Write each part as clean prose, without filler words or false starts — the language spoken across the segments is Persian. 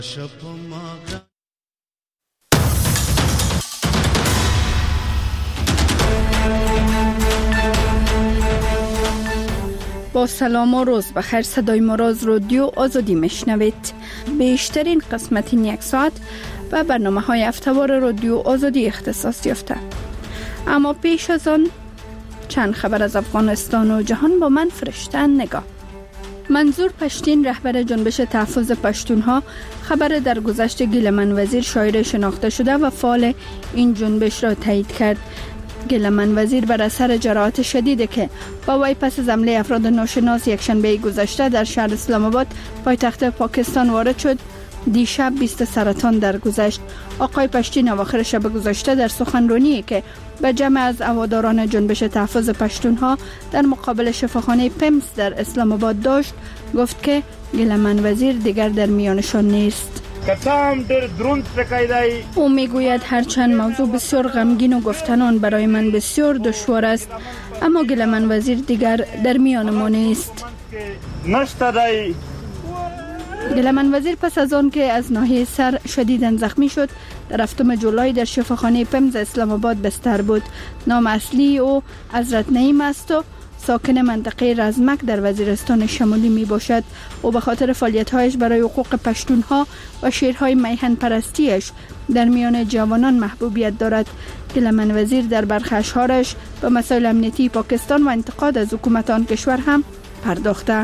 با سلام و روز بخیر، صدای ما را از رادیو آزادی میشنوید. بیشترین قسمت این یک ساعت به برنامه های هفته‌وار رادیو آزادی اختصاص یافته. اما پیش از آن چند خبر از افغانستان و جهان با من فرشته نگاه. منظور پشتین، رهبر جنبش تحفظ پشتونها، خبر درگذشت گیلمن وزیر شاعر شناخته شده و فعال این جنبش را تایید کرد. گیلمن وزیر بر اثر جراحت شدیدی که با وی پس از حمله افراد ناشناس یک شنبه گذشته در شهر اسلام آباد پایتخت پاکستان وارد شد، دیشب 20 سرطان درگذشت. آقای پشتین اواخر شب گذشته در سخنرانی که به جمع از هواداران جنبش تحفظ پشتونها در مقابل شفاخانه پمس در اسلام آباد داشت، گفت که گیلمن وزیر دیگر در میانشان نیست. او میگوید هرچند موضوع بسیار غمگین و گفتنان برای من بسیار دشوار است، اما گیلمن وزیر دیگر در میان ما نیست. گیلمن وزیر پس از آن که از ناحیه سر شدیداً زخمی شد، در 7 جولای در شفاخانه پمز اسلام آباد بستر بود. نام اصلی او حضرت نعیم است و ساکن منطقه رزمک در وزیرستان شمالی می باشد. او به خاطر فعالیت‌هایش برای حقوق پشتونها و شعرهای میهن پرستیش در میان جوانان محبوبیت دارد. گیلمن وزیر در برخی اشعارش به مسائل امنیتی پاکستان و انتقاد از حکومت آن کشور هم پرداخته.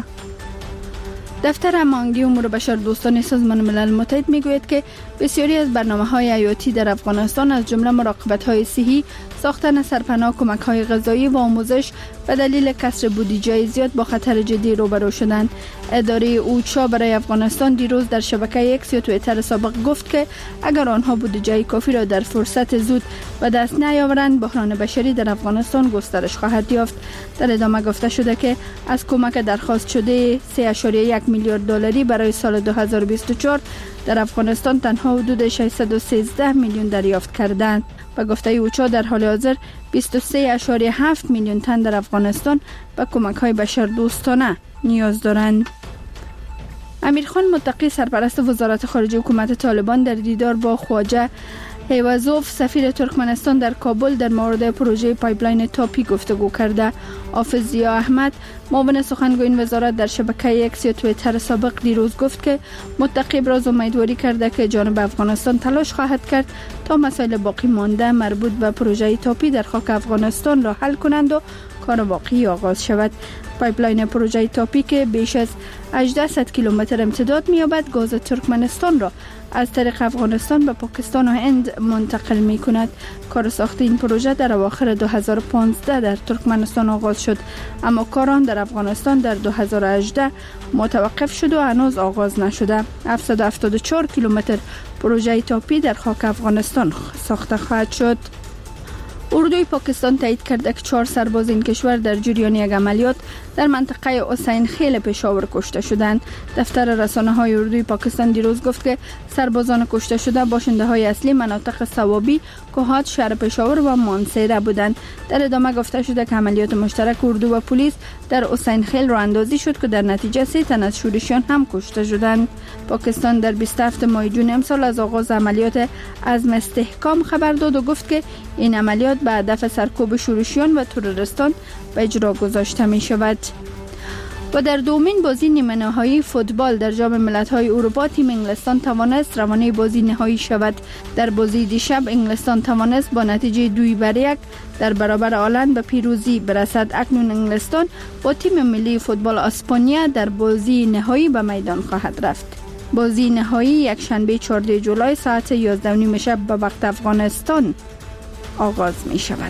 دفتر هماهنگی امور بشردوستان سازمان ملل متحد میگوید که بسیاری از برنامه‌های حیاتی در افغانستان از جمله مراقبت‌های صحی، ساختن سرپناه، کمک‌های غذایی و آموزش به دلیل کسر بودجه زیاد با خطر جدی روبرو شدند. اداره اوچا برای افغانستان دیروز در شبکه اکس یا توییتر سابق گفت که اگر آنها بودجه کافی را در فرصت زود به دست نیاورند، بحران بشری در افغانستان گسترش خواهد یافت. در ادامه گفته شده که از کمک درخواست شده 3.1 میلیارد دلاری برای سال 2024 در افغانستان تنها حدود 613 میلیون دریافت کردند. به گفته اوچا در حال حاضر 23.7 میلیون تن در افغانستان به کمک‌های بشردوستانه نیاز دارند. امیرخان متقی، سرپرست وزارت خارجه حکومت طالبان، در دیدار با خواجه هیوازوف سفیر ترکمنستان در کابل در مورد پروژه پایپلاین تاپی گفتگو کرده. حافظ ضیا احمد، معاون سخنگوی این وزارت، در شبکه اکس یا توییتر سابق دیروز گفت که متقی ابراز امیدواری کرده که جانب افغانستان تلاش خواهد کرد تا مسائل باقی مانده مربوط به پروژه تاپی در خاک افغانستان را حل کنند و کار واقعی آغاز شود. پایپلاین پروژه تاپی که بیش از 1800 کیلومتر امتداد می‌یابد، گاز ترکمنستان را از طریق افغانستان به پاکستان و هند منتقل می کند. کار ساخت این پروژه در اواخر 2015 در ترکمنستان آغاز شد، اما کاران در افغانستان در 2018 متوقف شد و هنوز آغاز نشده. 774 کیلومتر پروژه تاپی در خاک افغانستان ساخته خواهد شد. اردوی پاکستان تایید کرده که 4 سرباز این کشور در جریان یک عملیات در منطقه حسین خیل پشاور کشته شدند. دفتر رسانه‌های اردوی پاکستان دیروز گفت که سربازان کشته شده باشنده‌های اصلی مناطق صوابی، کوهات، شهر پشاور و مانسیره بودند. در ادامه گفته شده که عملیات مشترک اردو و پلیس در حسین خیل راه اندازی شد که در نتیجه 3 تن از شورشیان هم کشته شدند. پاکستان در 27 ماه جون امسال از آغاز عملیات عزم استحکام خبر داد و گفت که این عملیات به هدف سرکوب شورشیان و تروریستان به اجرا گذاشته می شود. و در دومین بازی نیمه نهایی فوتبال در جام ملت‌های اروپا، تیم انگلستان توانست روانه بازی نهایی شود. در بازی دیشب انگلستان توانست با نتیجه 2-1 در برابر هلند به پیروزی برسد. اکنون انگلستان با تیم ملی فوتبال اسپانیا در بازی نهایی به میدان خواهد رفت. بازی نهایی یک شنبه 14 جولای ساعت 11:30 شب به وقت افغانستان آغاز می شود.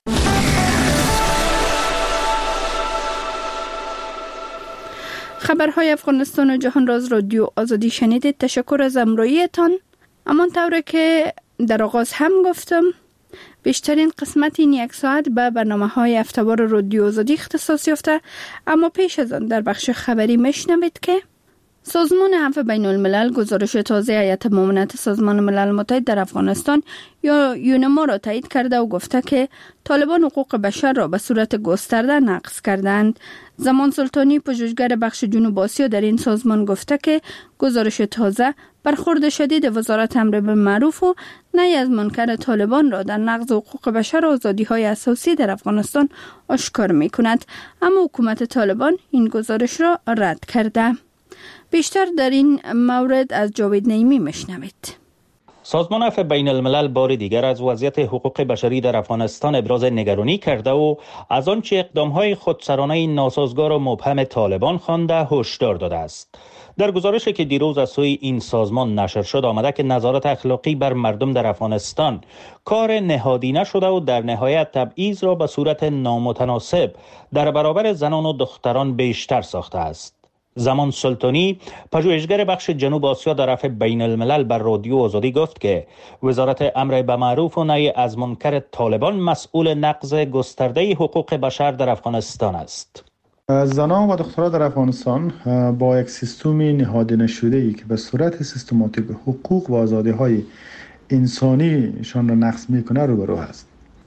خبرهای افغانستان و جهان را از رادیو آزادی شنیدید. تشکر از همراهیتان. همانطور که در آغاز هم گفتم، بیشترین قسمت این یک ساعت به برنامه‌های هفته‌وار رادیو آزادی اختصاص یافته، اما پیش از آن در بخش خبری میشنوید که سازمان عفو بین الملل گزارش تازه هیئت معاونت سازمان ملل متحد در افغانستان یا یونما را تایید کرده و گفته که طالبان حقوق بشر را به صورت گسترده نقض کردند. زمان سلطانی، پژوهشگر بخش جنوب آسیا در این سازمان گفته که گزارش تازه برخورد شدید وزارت امر بالمعروف و نهی از منکر طالبان را در نقض حقوق بشر و آزادی‌های اساسی در افغانستان آشکار می‌کند، اما حکومت طالبان این گزارش را رد کرده. بیشتر در این مورد از جاوید نعیمی میشنوید. سازمان عفو بین الملل بار دیگر از وضعیت حقوق بشری در افغانستان ابراز نگرانی کرده و از آنچه اقدام‌های خودسرانه ناسازگار و مبهم طالبان خوانده هشدار داده است. در گزارشی که دیروز از سوی این سازمان نشر شد آمده که نظارت اخلاقی بر مردم در افغانستان کار نهادینه شده و در نهایت تبعیض را به صورت نامتناسب در برابر زنان و دختران بیشتر ساخته است. زمان سلطانی، پژوهشگر بخش جنوب آسیا در عفو بین الملل بر رادیو آزادی گفت که وزارت امر بالمعروف و نهی از منکر طالبان مسئول نقض گسترده حقوق بشر در افغانستان است. زنان و دختران در افغانستان با یک سیستم نهادینه شده‌ای که به صورت سیستماتیک حقوق و آزادی‌های انسانیشان را نقض می‌کنه روبرو است.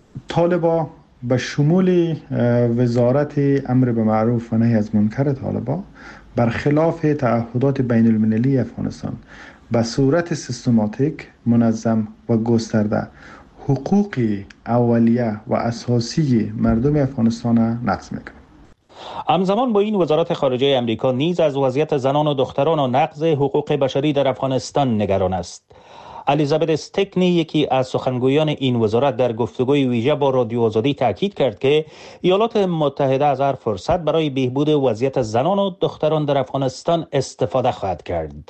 طالبان به شمول وزارت امر بالمعروف و نهی از منکر طالبان برخلاف تعهدات بین المللی افغانستان به صورت سیستماتیک، منظم و گسترده حقوق اولیه و اساسی مردم افغانستان نقض می‌کند. همزمان با این وزارت خارجه امریکا نیز از وضعیت زنان و دختران و نقض حقوق بشری در افغانستان نگران است. الیزابت استکنی، یکی از سخنگویان این وزارت، در گفتگوی ویژه با رادیو آزادی تاکید کرد که ایالات متحده از هر فرصت برای بهبود وضعیت زنان و دختران در افغانستان استفاده خواهد کرد.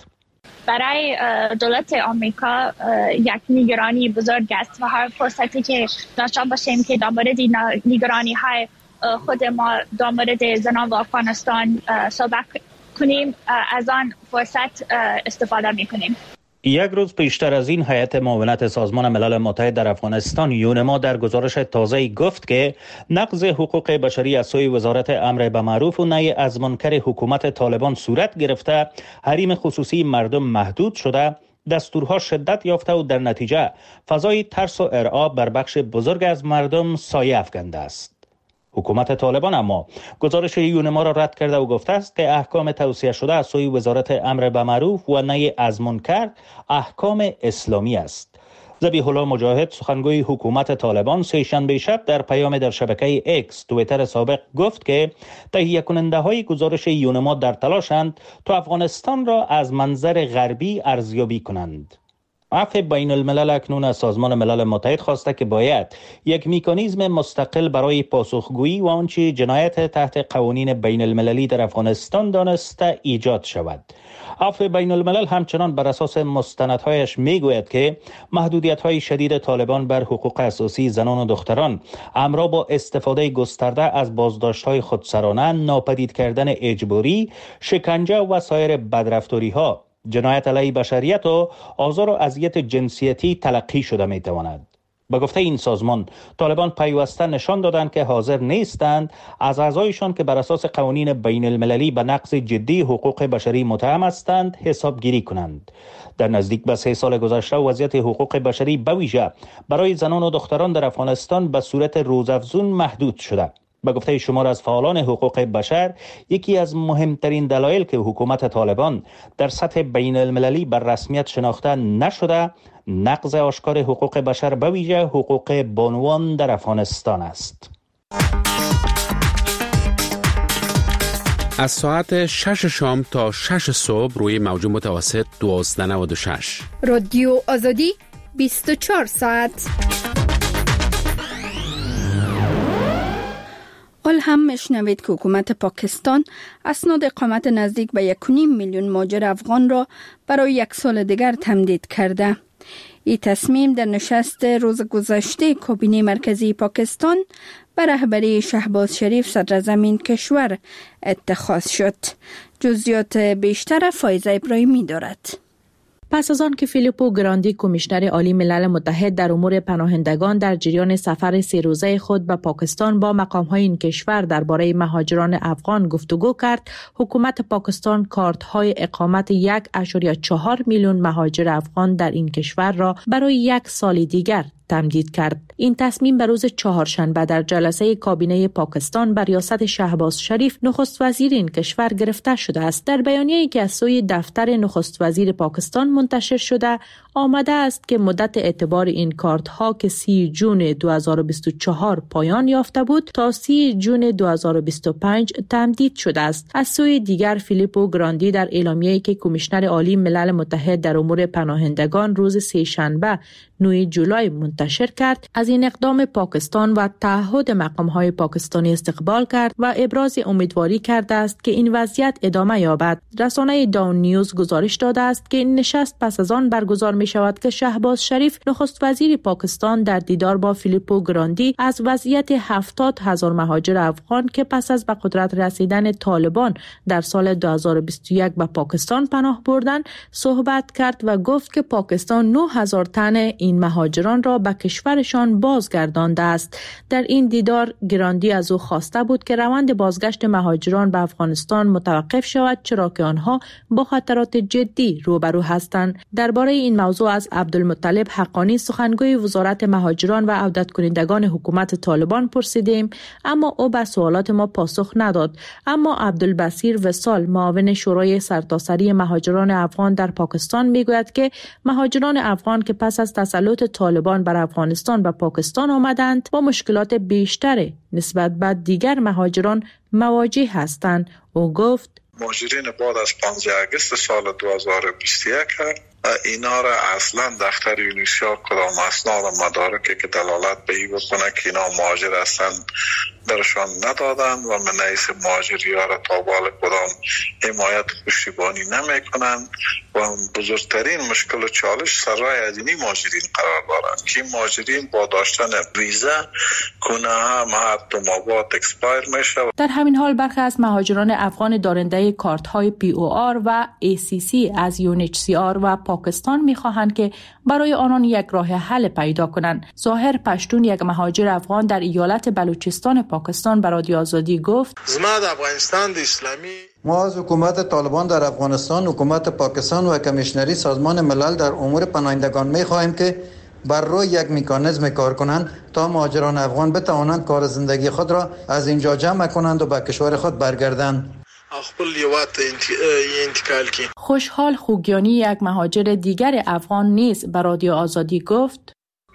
برای دولت آمریکا یک نگرانی بزرگ است و هر فرصتی که داشته باشیم که در مورد نگرانی های خود ما در مورد زنان و افغانستان صحبت کنیم، از آن فرصت استفاده میکنیم. یک روز پیشتر از این هیئت معاونت سازمان ملل متحد در افغانستان یونما در گزارش تازه‌ای گفت که نقض حقوق بشری از سوی وزارت امر بالمعروف و نهی از منکر حکومت طالبان صورت گرفته، حریم خصوصی مردم محدود شده، دستورها شدت یافته و در نتیجه فضای ترس و ارعاب بر بخش بزرگ از مردم سایه افکنده است. حکومت طالبان اما گزارش یونما را رد کرده و گفته است که احکام توصیه شده از سوی وزارت امر بالمعروف و نهی از منکر احکام اسلامی است. ذبیح الله مجاهد، سخنگوی حکومت طالبان، سه‌شنبه شب در پیام در شبکه اکس توییتر سابق گفت که تهیه کننده های گزارش یونما در تلاشند تا افغانستان را از منظر غربی ارزیابی کنند. عفو بین الملل اکنون از سازمان ملل متحد خواسته که باید یک مکانیزم مستقل برای پاسخگویی و آنچه جنایت تحت قوانین بین المللی در افغانستان دانسته ایجاد شود. عفو بین الملل همچنان بر اساس مستندهایش میگوید که محدودیت‌های شدید طالبان بر حقوق اساسی زنان و دختران همراه با استفاده گسترده از بازداشت‌های خودسرانه، ناپدید کردن اجباری، شکنجه و سایر بدرفتاری‌ها، جنایت علیه بشریت و آزار و اذیت جنسیتی تلقی شده می‌تواند. به گفته این سازمان، طالبان پیوسته نشان دادند که حاضر نیستند از اعضایشان که بر اساس قوانین بین المللی به نقض جدی حقوق بشری متهم هستند حسابگیری کنند. در نزدیک به 3 سال گذشته وضعیت حقوق بشری به ویژه برای زنان و دختران در افغانستان به صورت روزافزون محدود شده. به گفته شمار از فعالان حقوق بشر، یکی از مهمترین دلایل که حکومت طالبان در سطح بین المللی بر رسمیت شناخته نشده، نقض آشکار حقوق بشر به ویژه حقوق بانوان در افغانستان است. از ساعت 6 شام تا 6 صبح روی موج متوسط 1296 رادیو آزادی 24 ساعت. حال هم میشنوید که حکومت پاکستان اسناد اقامت نزدیک به 1.5 میلیون مهاجر افغان را برای 1 سال دیگر تمدید کرده. این تصمیم در نشست روز گذشته کابینه مرکزی پاکستان به رهبری شهباز شریف صدر زمین کشور اتخاذ شد. جزئیات بیشتر فایزه ابراهیمی دارد. پس از آن که فیلیپو گراندی کمیشنر عالی ملل متحد در امور پناهندگان در جریان سفر 3 روزه خود به پاکستان با مقام‌های این کشور درباره مهاجران افغان گفتگو کرد، حکومت پاکستان کارت‌های اقامت 1.4 میلیون مهاجر افغان در این کشور را برای 1 سال دیگر تمدید کرد. این تصمیم به روز چهارشنبه در جلسه کابینه پاکستان بر ریاست شهباز شریف نخست وزیر این کشور گرفته شده است. در بیانیه‌ای که از سوی دفتر نخست وزیر پاکستان منتشر شده آمده است که مدت اعتبار این کارت ها که 30 جون 2024 پایان یافته بود تا 30 جون 2025 تمدید شده است. از سوی دیگر فیلیپو گراندی در اعلامیه‌ای که کمیشنر عالی ملل متحد در امور پناهندگان روز سه‌شنبه 9 جولای منتشر کرد، از این اقدام پاکستان و تعهد مقام‌های پاکستانی استقبال کرد و ابراز امیدواری کرده است که این وضعیت ادامه یابد. رسانه داون نیوز گزارش داده است که این نشست پس از آن برگزار می شود که شهباز شریف نخست وزیر پاکستان در دیدار با فیلیپو گراندی از وضعیت 70,000 مهاجر افغان که پس از به قدرت رسیدن طالبان در سال 2021 به پاکستان پناه بردند صحبت کرد و گفت که پاکستان 9,000 تن این مهاجران را به کشورشان بازگردانده است. در این دیدار گراندی از او خواسته بود که روند بازگشت مهاجران به افغانستان متوقف شود، چرا که آنها با خطرات جدی روبرو هستند. درباره این موضوع از عبدالمطلب حقانی سخنگوی وزارت مهاجران و عودت کنندگان حکومت طالبان پرسیدیم، اما او به سوالات ما پاسخ نداد. اما عبدالبصیر وصال معاون شورای سرتاسری مهاجران افغان در پاکستان میگوید که مهاجران افغان که پس از تسلط طالبان بر افغانستان و پاکستان آمدند با مشکلات بیشتر نسبت به دیگر مهاجران مواجه هستند. او گفت مهاجرین بعد از 15 اگست سال 2021 اینا را اصلا دفتر یونیسیا کدام اسناد و مدارکی که دلالت به این بکنه که اینا مهاجر هستند درشان ندادن و منعیس مهاجری ها را تا بال کدام حمایت پشتیبانی نمی کنند و بزرگترین مشکل و چالش سرای از اینی مهاجرین قرار دارند که مهاجرین با داشتن ویزا کنه هم حتی مواد اکسپایر میشه. در همین حال برخی از مهاجران افغان دارنده کارت های POR و ACC از UNHCR و پاکستان می‌خواهند که برای آنان یک راه حل پیدا کنند. ظاهر پشتون یک مهاجر افغان در ایالت بلوچستان پاکستان به رادیو آزادی گفت افغانستان اسلامی ما از حکومت طالبان در افغانستان، حکومت پاکستان و کمیشنری سازمان ملل در امور پناهندگان می‌خواهیم که بر روی یک مکانیزم کار کنند تا مهاجران افغان بتوانند کار زندگی خود را از اینجا جمع کنند و به کشور خود برگردند. خوشحال خوگیانی یک مهاجر دیگر افغان نیز به رادیو آزادی گفت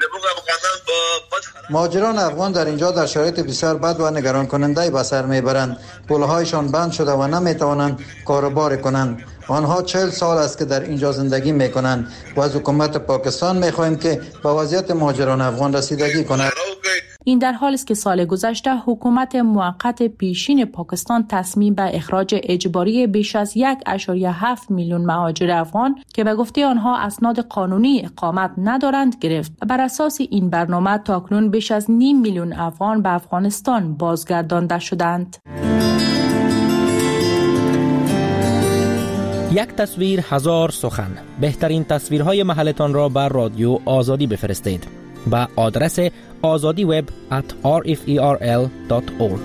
مهاجران افغان در اینجا در شرایط بسیار بد و نگران کننده به سر میبرند. پولهایشان بند شده و نمیتوانند کاروبار کنند. آنها 40 سال است که در اینجا زندگی میکنند و از حکومت پاکستان میخواهیم که به وضعیت مهاجران افغان رسیدگی کند. این در حالی است که سال گذشته حکومت موقت پیشین پاکستان تصمیم به اخراج اجباری بیش از 1.7 میلیون مهاجر افغان که به گفته آنها اسناد قانونی اقامت ندارند گرفت. بر اساس این برنامه تاکنون بیش از 0.5 میلیون افغان به افغانستان بازگردانده شدند. یک تصویر هزار سخن. بهترین تصویرهای محلتان را بر رادیو آزادی بفرستید با آدرس azadiweb@rferl.org.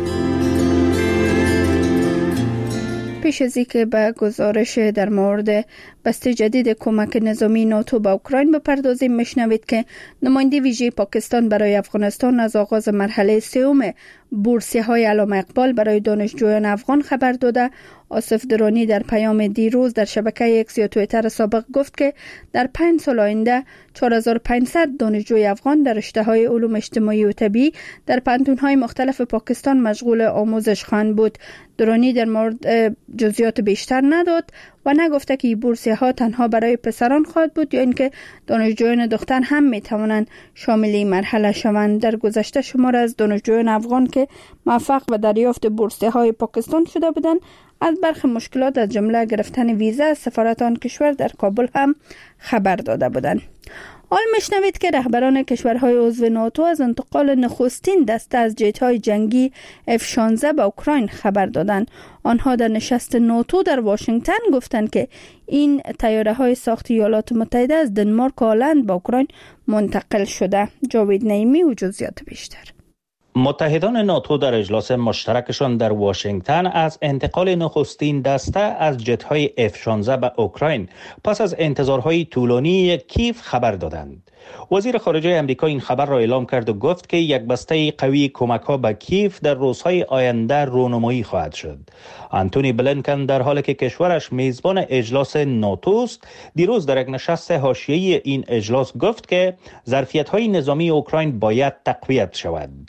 پیش از اینکه به گزارش در مورد بسته جدید کمک نظامی ناتو به اوکراین بپردازیم، میشنوید که نماینده ویژه پاکستان برای افغانستان از آغاز مرحله سوم بورسیه‌های علامه اقبال برای دانشجویان افغان خبر داده. آصف درانی در پیام دیروز در شبکه اکس یا توییتر سابق گفت که در 5 سال آینده 4500 دانشجوی افغان در رشته‌های علوم اجتماعی و طبیعی در پانتون‌های مختلف پاکستان مشغول آموزش خواهند بود. درانی در مورد جزئیات بیشتر نداد و نگفته که این بورسیه‌ها تنها برای پسران خواهد بود یا اینکه دانشجویان دختر هم میتوانند شامل این مرحله شوند. در گذشته شمار از دانشجویان افغان که موفق به دریافت بورسیه‌های پاکستان شده بودند از برخی مشکلات از جمله گرفتن ویزا از سفارت آن کشور در کابل هم خبر داده بودند. حال میشنوید که رهبران کشورهای عضو ناتو از انتقال نخستین دسته از جت‌های جنگی F-16 به اوکراین خبر دادند. آنها در نشست ناتو در واشنگتن گفتند که این طیاره‌های ساخت ایالات متحده از دنمارک و هلند به اوکراین منتقل شده. جاوید نعیمی و جزئیات بیشتر. متحدان ناتو در اجلاس مشترکشان در واشنگتن از انتقال نخستین دسته از جت‌های F-16 به اوکراین پس از انتظارهای طولانی کیف خبر دادند. وزیر خارجه آمریکا این خبر را اعلام کرد و گفت که یک بسته قوی کمک‌ها به کیف در روزهای آینده رونمایی خواهد شد. آنتونی بلینکن در حالی که کشورش میزبان اجلاس ناتو است، دیروز در یک نشست حاشیه‌ای این اجلاس گفت که ظرفیت‌های نظامی اوکراین باید تقویت شود.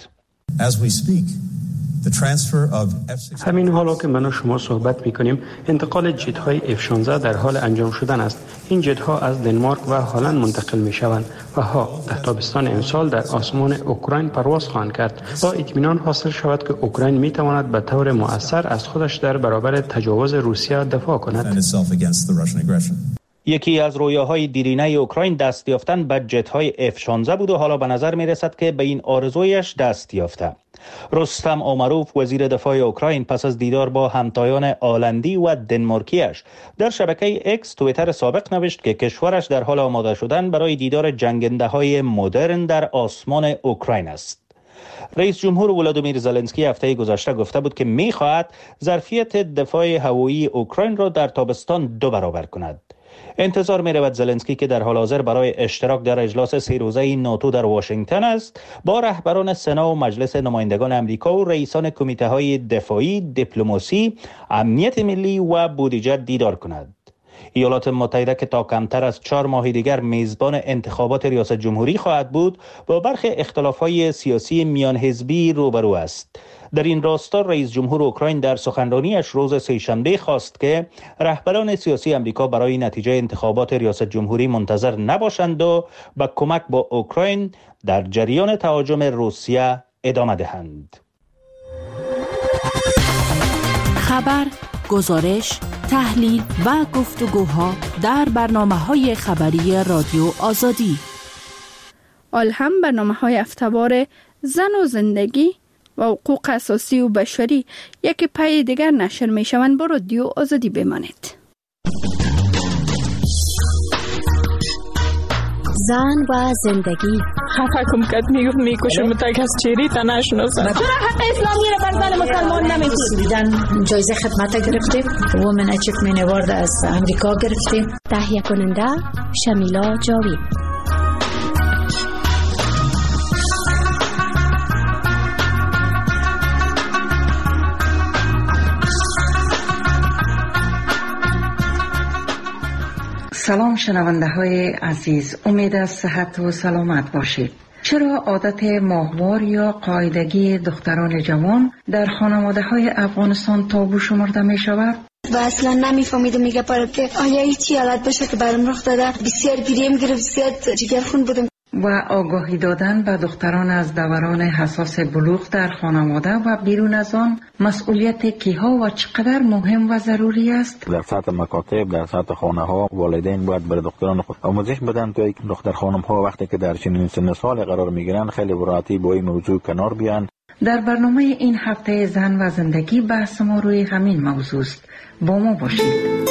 همین حالا که من و شما صحبت می‌کنیم انتقال جت‌های F-16 در حال انجام شدن است. این جت‌ها از دنمارک و هلند منتقل می‌شوند و در تابستان امسال در آسمان اوکراین پرواز خواهند کرد تا اطمینان حاصل شود که اوکراین می‌تواند به طور مؤثر از خودش در برابر تجاوز روسیه دفاع کند. یکی از رویاهای دیرینه اوکراین دست یافتن به جت‌های F-16 بود و حالا به نظر می‌رسد که به این آرزویش دست یافته. رستم آمروف وزیر دفاع اوکراین پس از دیدار با همتایان آلندی و دنمارکیش در شبکه اکس توییتر سابق نوشت که کشورش در حال آماده شدن برای دیدار جنگنده‌های مدرن در آسمان اوکراین است. رئیس جمهور ولادیمیر زلنسکی هفته گذشته گفته بود که می‌خواهد ظرفیت دفاع هوایی اوکراین را در تابستان 2 برابر کند. انتظار می رود زلنسکی که در حال حاضر برای اشتراک در اجلاس 3 روزه ناتو در واشنگتن است، با رهبران سنا و مجلس نمایندگان آمریکا و رئیسان کمیته های دفاعی، دیپلماسی، امنیت ملی و بودجه دیدار کند. ایالات متحده که تا کمتر از 4 ماه دیگر میزبان انتخابات ریاست جمهوری خواهد بود، با برخی اختلاف‌های سیاسی میان حزبی روبرو است. در این راستا رئیس جمهور اوکراین در سخنرانیش روز سه‌شنبه خواست که رهبران سیاسی آمریکا برای نتیجه انتخابات ریاست جمهوری منتظر نباشند و به کمک با اوکراین در جریان تهاجم روسیه ادامه دهند. خبر، گزارش، تحلیل و گفتگوها در برنامه‌های خبری رادیو آزادی. هم برنامه‌های هفته‌وار زن و زندگی و حقوق اساسی و بشری یکی پای دیگر نشر می‌شوند. با رادیو آزادی بمانید. زن و زندگی. حکم کرد میکشم تا از چیری تا نشناسم. چرا حق اسلامی را بر زن مسلمان نمیدید؟ جایزه خدمت گرفتیم. وومن اچیومنت اوارد از امریکا گرفتیم. تهیه کننده شمیلا جاوید. سلام شنونده های عزیز، امید از صحت و سلامت باشید. چرا عادت ماهوار یا قاعدگی دختران جوان در خانواده های افغانستان تابو شمرده می شود؟ و اصلا نمیفهمیدم میگه پاره که آیا هیچی حالت باشه که برام رخ داده. بسیار گریم گرفت، بسیار جگرخون بودم. و آگاهی دادن به دختران از دوران حساس بلوغ در خانواده و بیرون از آن مسئولیت کیها و چقدر مهم و ضروری است؟ در سطح مکاتب، در سطح خانه ها والدین باید برای دختران خود آموزش بدن تا دختر خانم ها وقتی که در چنین سن سال قرار میگیرن خیلی براحتی با این موضوع کنار بیان. در برنامه این هفته زن و زندگی بحث ما روی همین موضوع است. با ما باشید.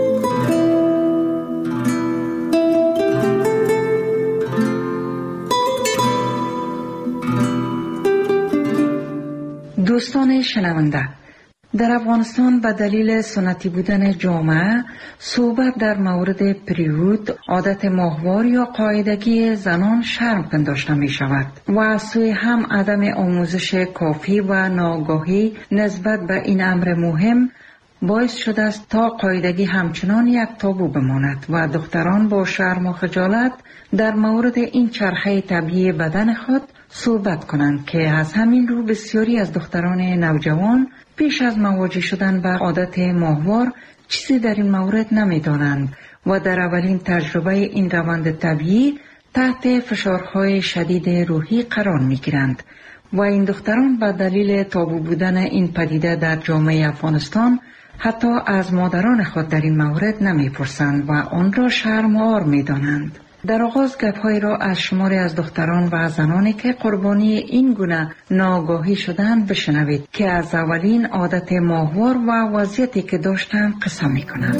دوستان شنونده، در افغانستان به دلیل سنتی بودن جامعه صحبت در مورد پریود، عادت ماهوار یا قاعدگی زنان شرم پنداشته می شود و از سوی هم عدم آموزش کافی و ناآگاهی نسبت به این امر مهم باعث شده است تا قاعدگی همچنان یک تابو بماند و دختران با شرم و خجالت در مورد این چرخه طبیعی بدن خود صحبت کنند که از همین رو بسیاری از دختران نوجوان پیش از مواجه شدن با عادت ماهوار چیزی در این مورد نمی دانند و در اولین تجربه این روند طبیعی تحت فشارهای شدید روحی قرار می گیرند و این دختران به دلیل تابو بودن این پدیده در جامعه افغانستان حتی از مادران خود در این مورد نمی پرسند و آن را شرم‌آور می دانند. در آغاز گپ‌هایی را از شماری از دختران و زنانی که قربانی این گونه ناآگاهی شدند بشنوید که از اولین عادت ماهوار و وضعیتی که داشتند قصه می‌کنند.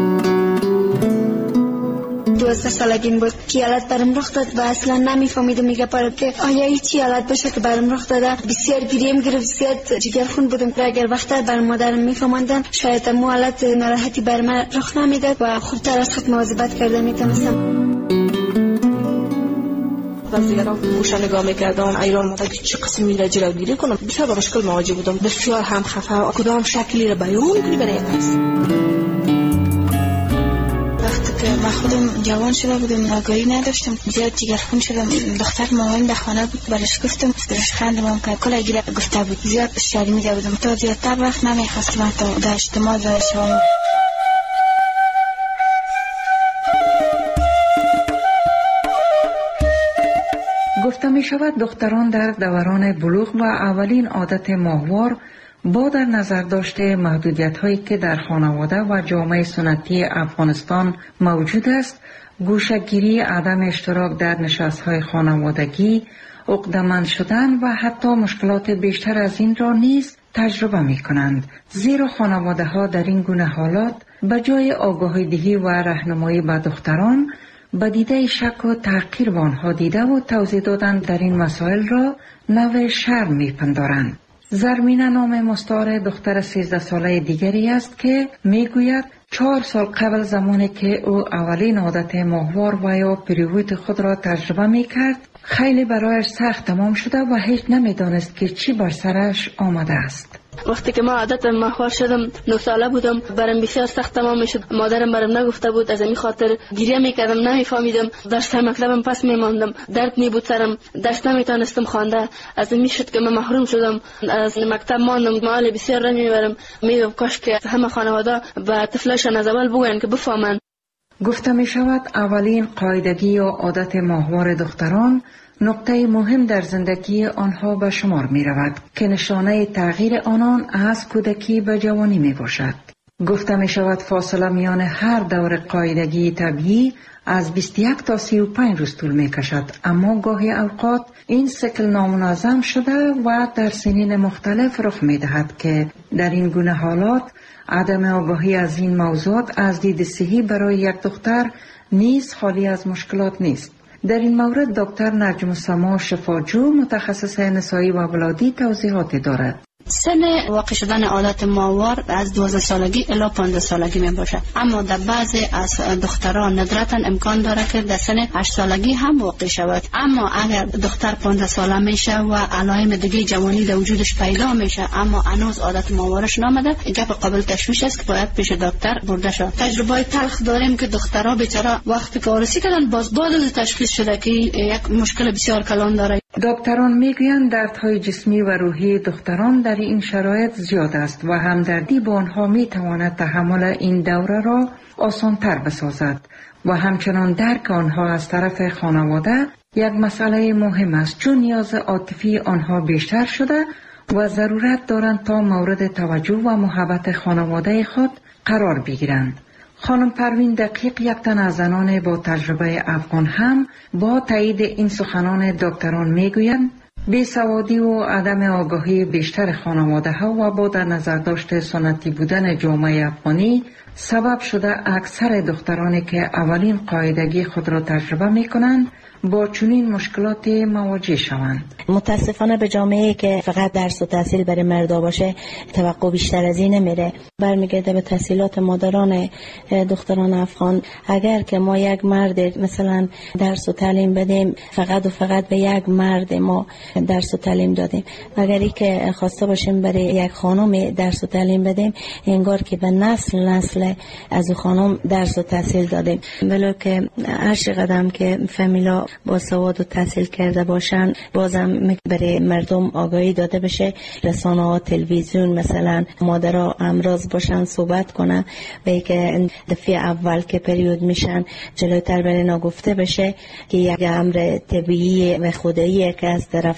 12 سالگیم بود که حالت برم رخ داد و اصلا نمیفهمیدم میگه که آیا هیچی حالت بشه که برم رخ داده. بسیار گریم گرفت، زیاد جگرخون بودم. اگر وقتا برم مادرم میفهموندن شاید مو حالت ناراحتی برم رخ نمیداد و خوبتر از خود مواظبت کرده میتونستم. از دیگران گوشه نگاه میکردم ایران مادر چه قسمی را جلوگیری کنم. بسیار با مشکل مواجه بودم، بسیار هم خفه. کدام شکلی را بیان کنی برای کس. من خودم جوان شده بودم، آگاهی نداشتم، زیاد جگرخون شدم. دختر مامان در خانه بود، برش گفتم، برش خندم که کلا گیره گفته بود. زیاد شرمیده بودم، تا زیادتر وقت نمیخواستم تا در اجتماع ظاهر شوم. گفته می شود دختران در دوران بلوغ و اولین عادت ماهوار با در نظر داشته محدودیت هایی که در خانواده و جامعه سنتی افغانستان موجود است، گوشه‌گیری، عدم اشتراک در نشست‌های خانوادگی، عقده‌مند شدن و حتی مشکلات بیشتر از این را نیز تجربه می کنند. زیرا خانواده ها در این گونه حالات به جای آگاهی دهی و راهنمایی به دختران به دیده شک و تحقیر به آنها دیده و توضیح دادن در این مسائل را نوع شرم می پندارند. زرمینه نام مستعار دختر 13 ساله دیگری است که می گوید 4 سال قبل زمانی که او اولین عادت ماهوار و یا پریود خود را تجربه می کرد خیلی برایش سخت تمام شده و هیچ نمی دانست که چی بر سرش آمده است. وقتی که ما عادت ماهوار شدم 9 ساله بودم، برام بسیار سخت تمام میشد. مادرم برام نگفته بود، از این خاطر گریه میکردم، نمیفهمیدم. درس مکتبم پس میماندم، درد میبود سرم، درس نمیتونستم خوانده. از این میشد که من محروم شدم، از مکتب ماندم. مال بسیار رنج میبرم. میگم کاش که همه خانواده و طفلاشان از اول بگوین که بفهمن. گفته می شود اولین قاعدگی یا عادت ماهوار دختران نقطه مهم در زندگی آنها به شمار می رود که نشانه تغییر آنان از کودکی به جوانی می باشد. گفته می شود فاصله میان هر دور قاعدگی طبیعی از 21 تا 35 روز طول می کشد، اما گاهی اوقات این سیکل نامنظم شده و در سنین مختلف رخ می دهد که در این گونه حالات عدم آگاهی از این موضوعات از دید صحی برای یک دختر نیز خالی از مشکلات نیست. در این مورد دکتر نجم السما شفاجو متخصص نسایی و ولادی توضیحاتی دارد. سن واقع شدن عادت ماهوار از 12 سالگی الی 15 سالگی می باشد، اما در بعضی از دختران ندرتا امکان داره که در سن 8 سالگی هم واقع شود. اما اگر دختر 15 ساله میشه و علائم دیگه جوانی در وجودش پیدا میشه اما هنوز عادت ماهوارش نامده، گپ قابل تشویش است که باید پیش دکتر برده شود. تجربه تلخ داریم که دخترها بیچاره وقتی که عروسی کردن باز بعد از تشخیص شده که یک مشکل بسیار کلان داره. دکتران میگویند دردهای جسمی و روحی دختران در این شرایط زیاد است و همدردی با آنها میتواند تحمل این دوره را آسانتر بسازد و همچنان درک آنها از طرف خانواده یک مسئله مهم است، چون نیاز عاطفی آنها بیشتر شده و ضرورت دارند تا مورد توجه و محبت خانواده خود قرار بگیرند. خانم پروین دقیق، یک تن از زنان با تجربه افغان، هم با تایید این سخنان دکتران میگویند بیسوادی و عدم آگاهی بیشتر خانواده ها و با در نظر داشته سنتی بودن جامعه افغانی سبب شده اکثر دخترانی که اولین قاعدگی خود را تجربه می کنند با چنین مشکلات مواجه شوند. متاسفانه به جامعه که فقط درس و تحصیل برای مردا باشه توقع بیشتر از این نمیره، برمیگرده به تحصیلات مادران دختران افغان. اگر که ما یک مرد مثلا درس و تعلیم بدیم، فقط و فقط به یک مرد ما درس و تعلیم دادیم. اگر ای که خواسته باشیم برای یک خانم درس و تعلیم بدیم، انگار که به نسل از خانم درس و تحصیل دادیم. ولو که هر چقدر که فامیلا با سواد و تحصیل کرده باشن، بازم برای مردم آگاهی داده بشه. رسانه ها، تلویزیون مثلا مادرها امراض باشن صحبت کنن به که دفعه اول که پریود میشن جلوتر برای نگفته بشه که یک امر طبیعی و خداییه که از طرف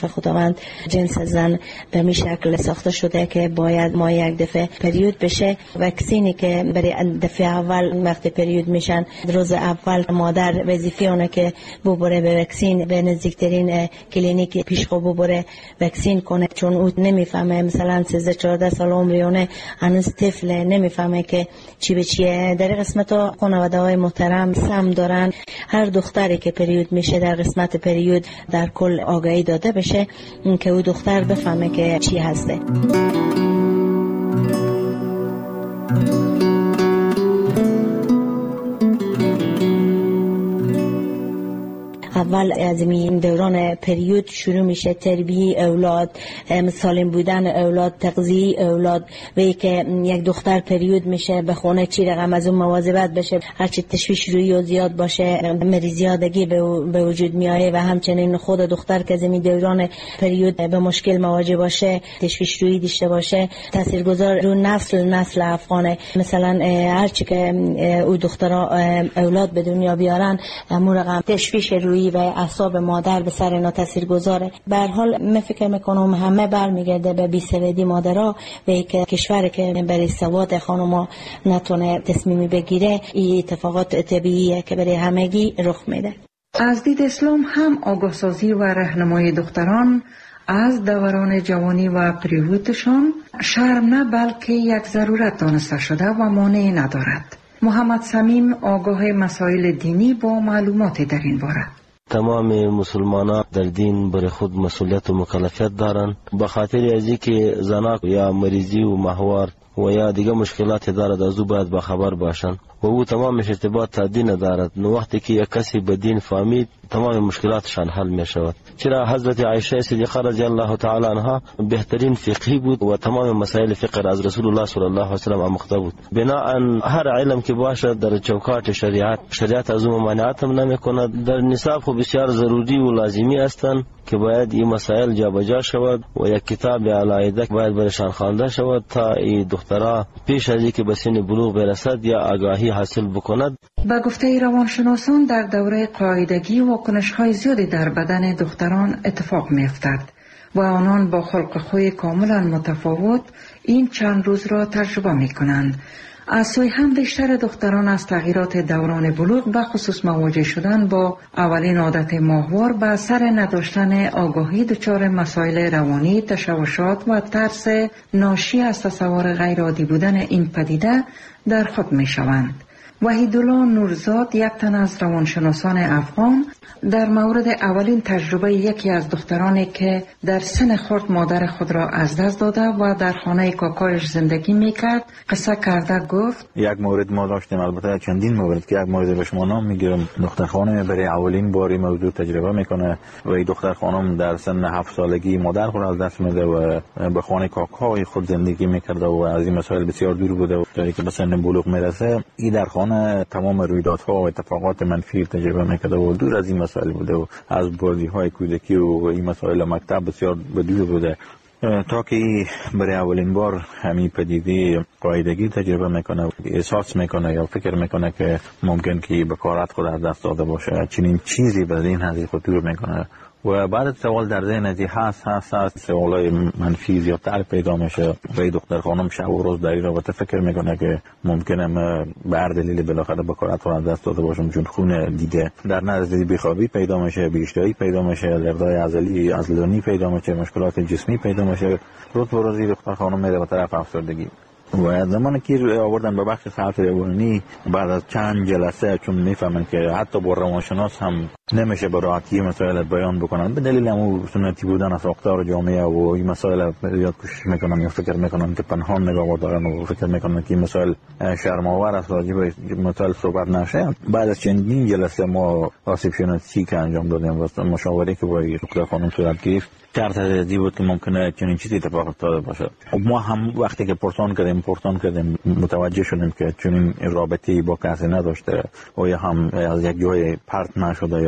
خداوند جنس زن به می شکل ساخته شده که باید ما یک دفعه پریود بشه. وکسینی که برای دفعه اول وقت پریود میشن روز اول مادر وظیفه اونه که ببره به وکسین، به نزدیکترین کلینیک پیشخو ببره وکسین کنه، چون او نمیفهمه مثلا 13-14 سال عمریونه هنوز طفل نمیفهمه که چی به چیه. در قسمت ها خانواده‌های محترم سم دارن هر دختری که پریود میشه در قسمت پریود در کل آگاهی داده بشه که او دختر بفهمه که چی هسته. اول از این دوران پریود شروع میشه تربیت اولاد، سالم بودن اولاد، تغذیه اولاد. و که یک دختر پریود میشه به خونه چی رقم از اون مواظبت بشه، هرچی تشویش روی و زیاد باشه مریضیادگی به وجود میایه و همچنین خود دختر که از این دوران پریود به مشکل مواجه باشه، تشویش روی داشته باشه، تاثیرگذار رو نسل افغانه. مثلا هرچی که او دخترها اولاد به دنیا بیارن همون رقم تشویش روی و اعصاب مادر به سر اینا تاثیرگذاره. به هر حال من فکر میکنم همه برمیگرده به بی‌سوادی مادرها و که کشوری که برای سواد خانم‌ها نتونه تصمیمی بگیره، این اتفاقات طبیعیه که برای همگی رخ میده. از دید اسلام هم آگاهسازی و راهنمایی دختران از دوران جوانی و پریودشان شرم نه بلکه یک ضرورت دانسته شده و مانعی ندارد. محمد صمیم آگاه مسائل دینی با معلومات در این باره. تمام مسلمانان در دین برای خود مسئولیت و مکلفیت دارند، به خاطر از اینکه زنان یا مریضی و ماهوار و یا دیگه مشکلات دارد از او باید باخبر باشند و او تمامش ارتباط تا دین دارد. وقتی که یک کسی به دین فهمید تمام مشکلاتشان حل می شود. چرا حضرت عایشه صدیقه رضی الله تعالی عنها بهترین فقیه بود و تمام مسائل فقه از رسول الله صلی الله علیه و سلم آموخته بود. بناهن هر علم که باشد در چوکات شریعت از اون ممانعت هم نمی کند. در نصاب خو بسیار ضروری و لازمی هستند که باید این مسائل جابجا شود و یک کتاب علاوه باید برشان خوانده شود تا این دخترها پیش از اینکه به سن بلوغ برسد یا آگاهی حاصل بکند. با گفته روانشناسان در دوره قاعدگی واکنش‌های زیادی در بدن دختران اتفاق می‌افتد و آنان با خلق خوی کاملا متفاوت این چند روز را تجربه می‌کنند. از سوی هم بیشتر دختران از تغییرات دوران بلوغ به خصوص مواجه شدن با اولین عادت ماهوار به اثر نداشتن آگاهی دچار مسائل روانی، تشوشات و ترس ناشی از تصور غیرعادی بودن این پدیده در خود می شوند. وحیدالله نورزاد یک تن از روانشناسان افغان در مورد اولین تجربه یکی از دخترانی که در سن خرد مادر خود را از دست داده و در خانه کاکایش زندگی میکرد قصه کرده گفت: یک مورد ما داشتیم، البته چندین مورد که یک مورد به شما نام میگیرم. دختر خانم برای اولین باری موضوع تجربه میکنه و این دختر خانم در سن 7 سالگی مادر خود از دست میده و به خانه کاکای خود زندگی میکرده و از این مسائل بسیار دور بوده و تا که به سن بلوغ میرسه این در خانه تمام رویدادها و اتفاقات منفی تجربه میکرده و دور از این مسائل بوده و از بازی‌های کودکی و این مسائل مکتب بسیار بدور بوده تا که برای اولین بار همین پدیده قاعدگی تجربه میکنه، احساس میکنه یا فکر میکنه که ممکن که به کارات خود از دست داده باشه. چنین چیزی به این حد خطور میکنه و بعد سوال در ذهن ازی هست سوالای منفی زیادتر پیدا میشه و دختر خانم شب و روز در این رابطه فکر میکنه که ممکنه به هر دلیل بالاخره به کارات خود از دست داده باشم، چون خون دیده در نزدیک بیخوابی پیدا میشه، بیشتری پیدا میشه، لردای عضلانی پیدا میشه، مشکلات جسمی پیدا میشه. روز به روز دختر خانم میره به طرف افسردگی و از زمانی که آوردن به بخش صحت روانی بعد از چند جلسه چون میفهمن که حتی با روانشناس هم نمیشه به راحتی مسائل بیان بکنن به دلیل همون سنتی بودن از ساختار جامعه و این مسائل زیاد کوشش میکنن یا فکر میکنن که پنهان نگاه دارن و فکر میکنن که این مسائل شرم‌آور است راجع به مسائل صحبت نشه. بعد از چندین جلسه ما آسیب شناسی که انجام دادیم و مشاوره که با دکتر خانم صورت گرفت شرط از بود که ممکنه چنین چیزی اتفاق افتاده باشه. ما هم وقتی که پرسان کردیم متوجه شدیم که چنین رابطه‌ای با کسی نداشته و یا هم از یک جای پرت نشده یا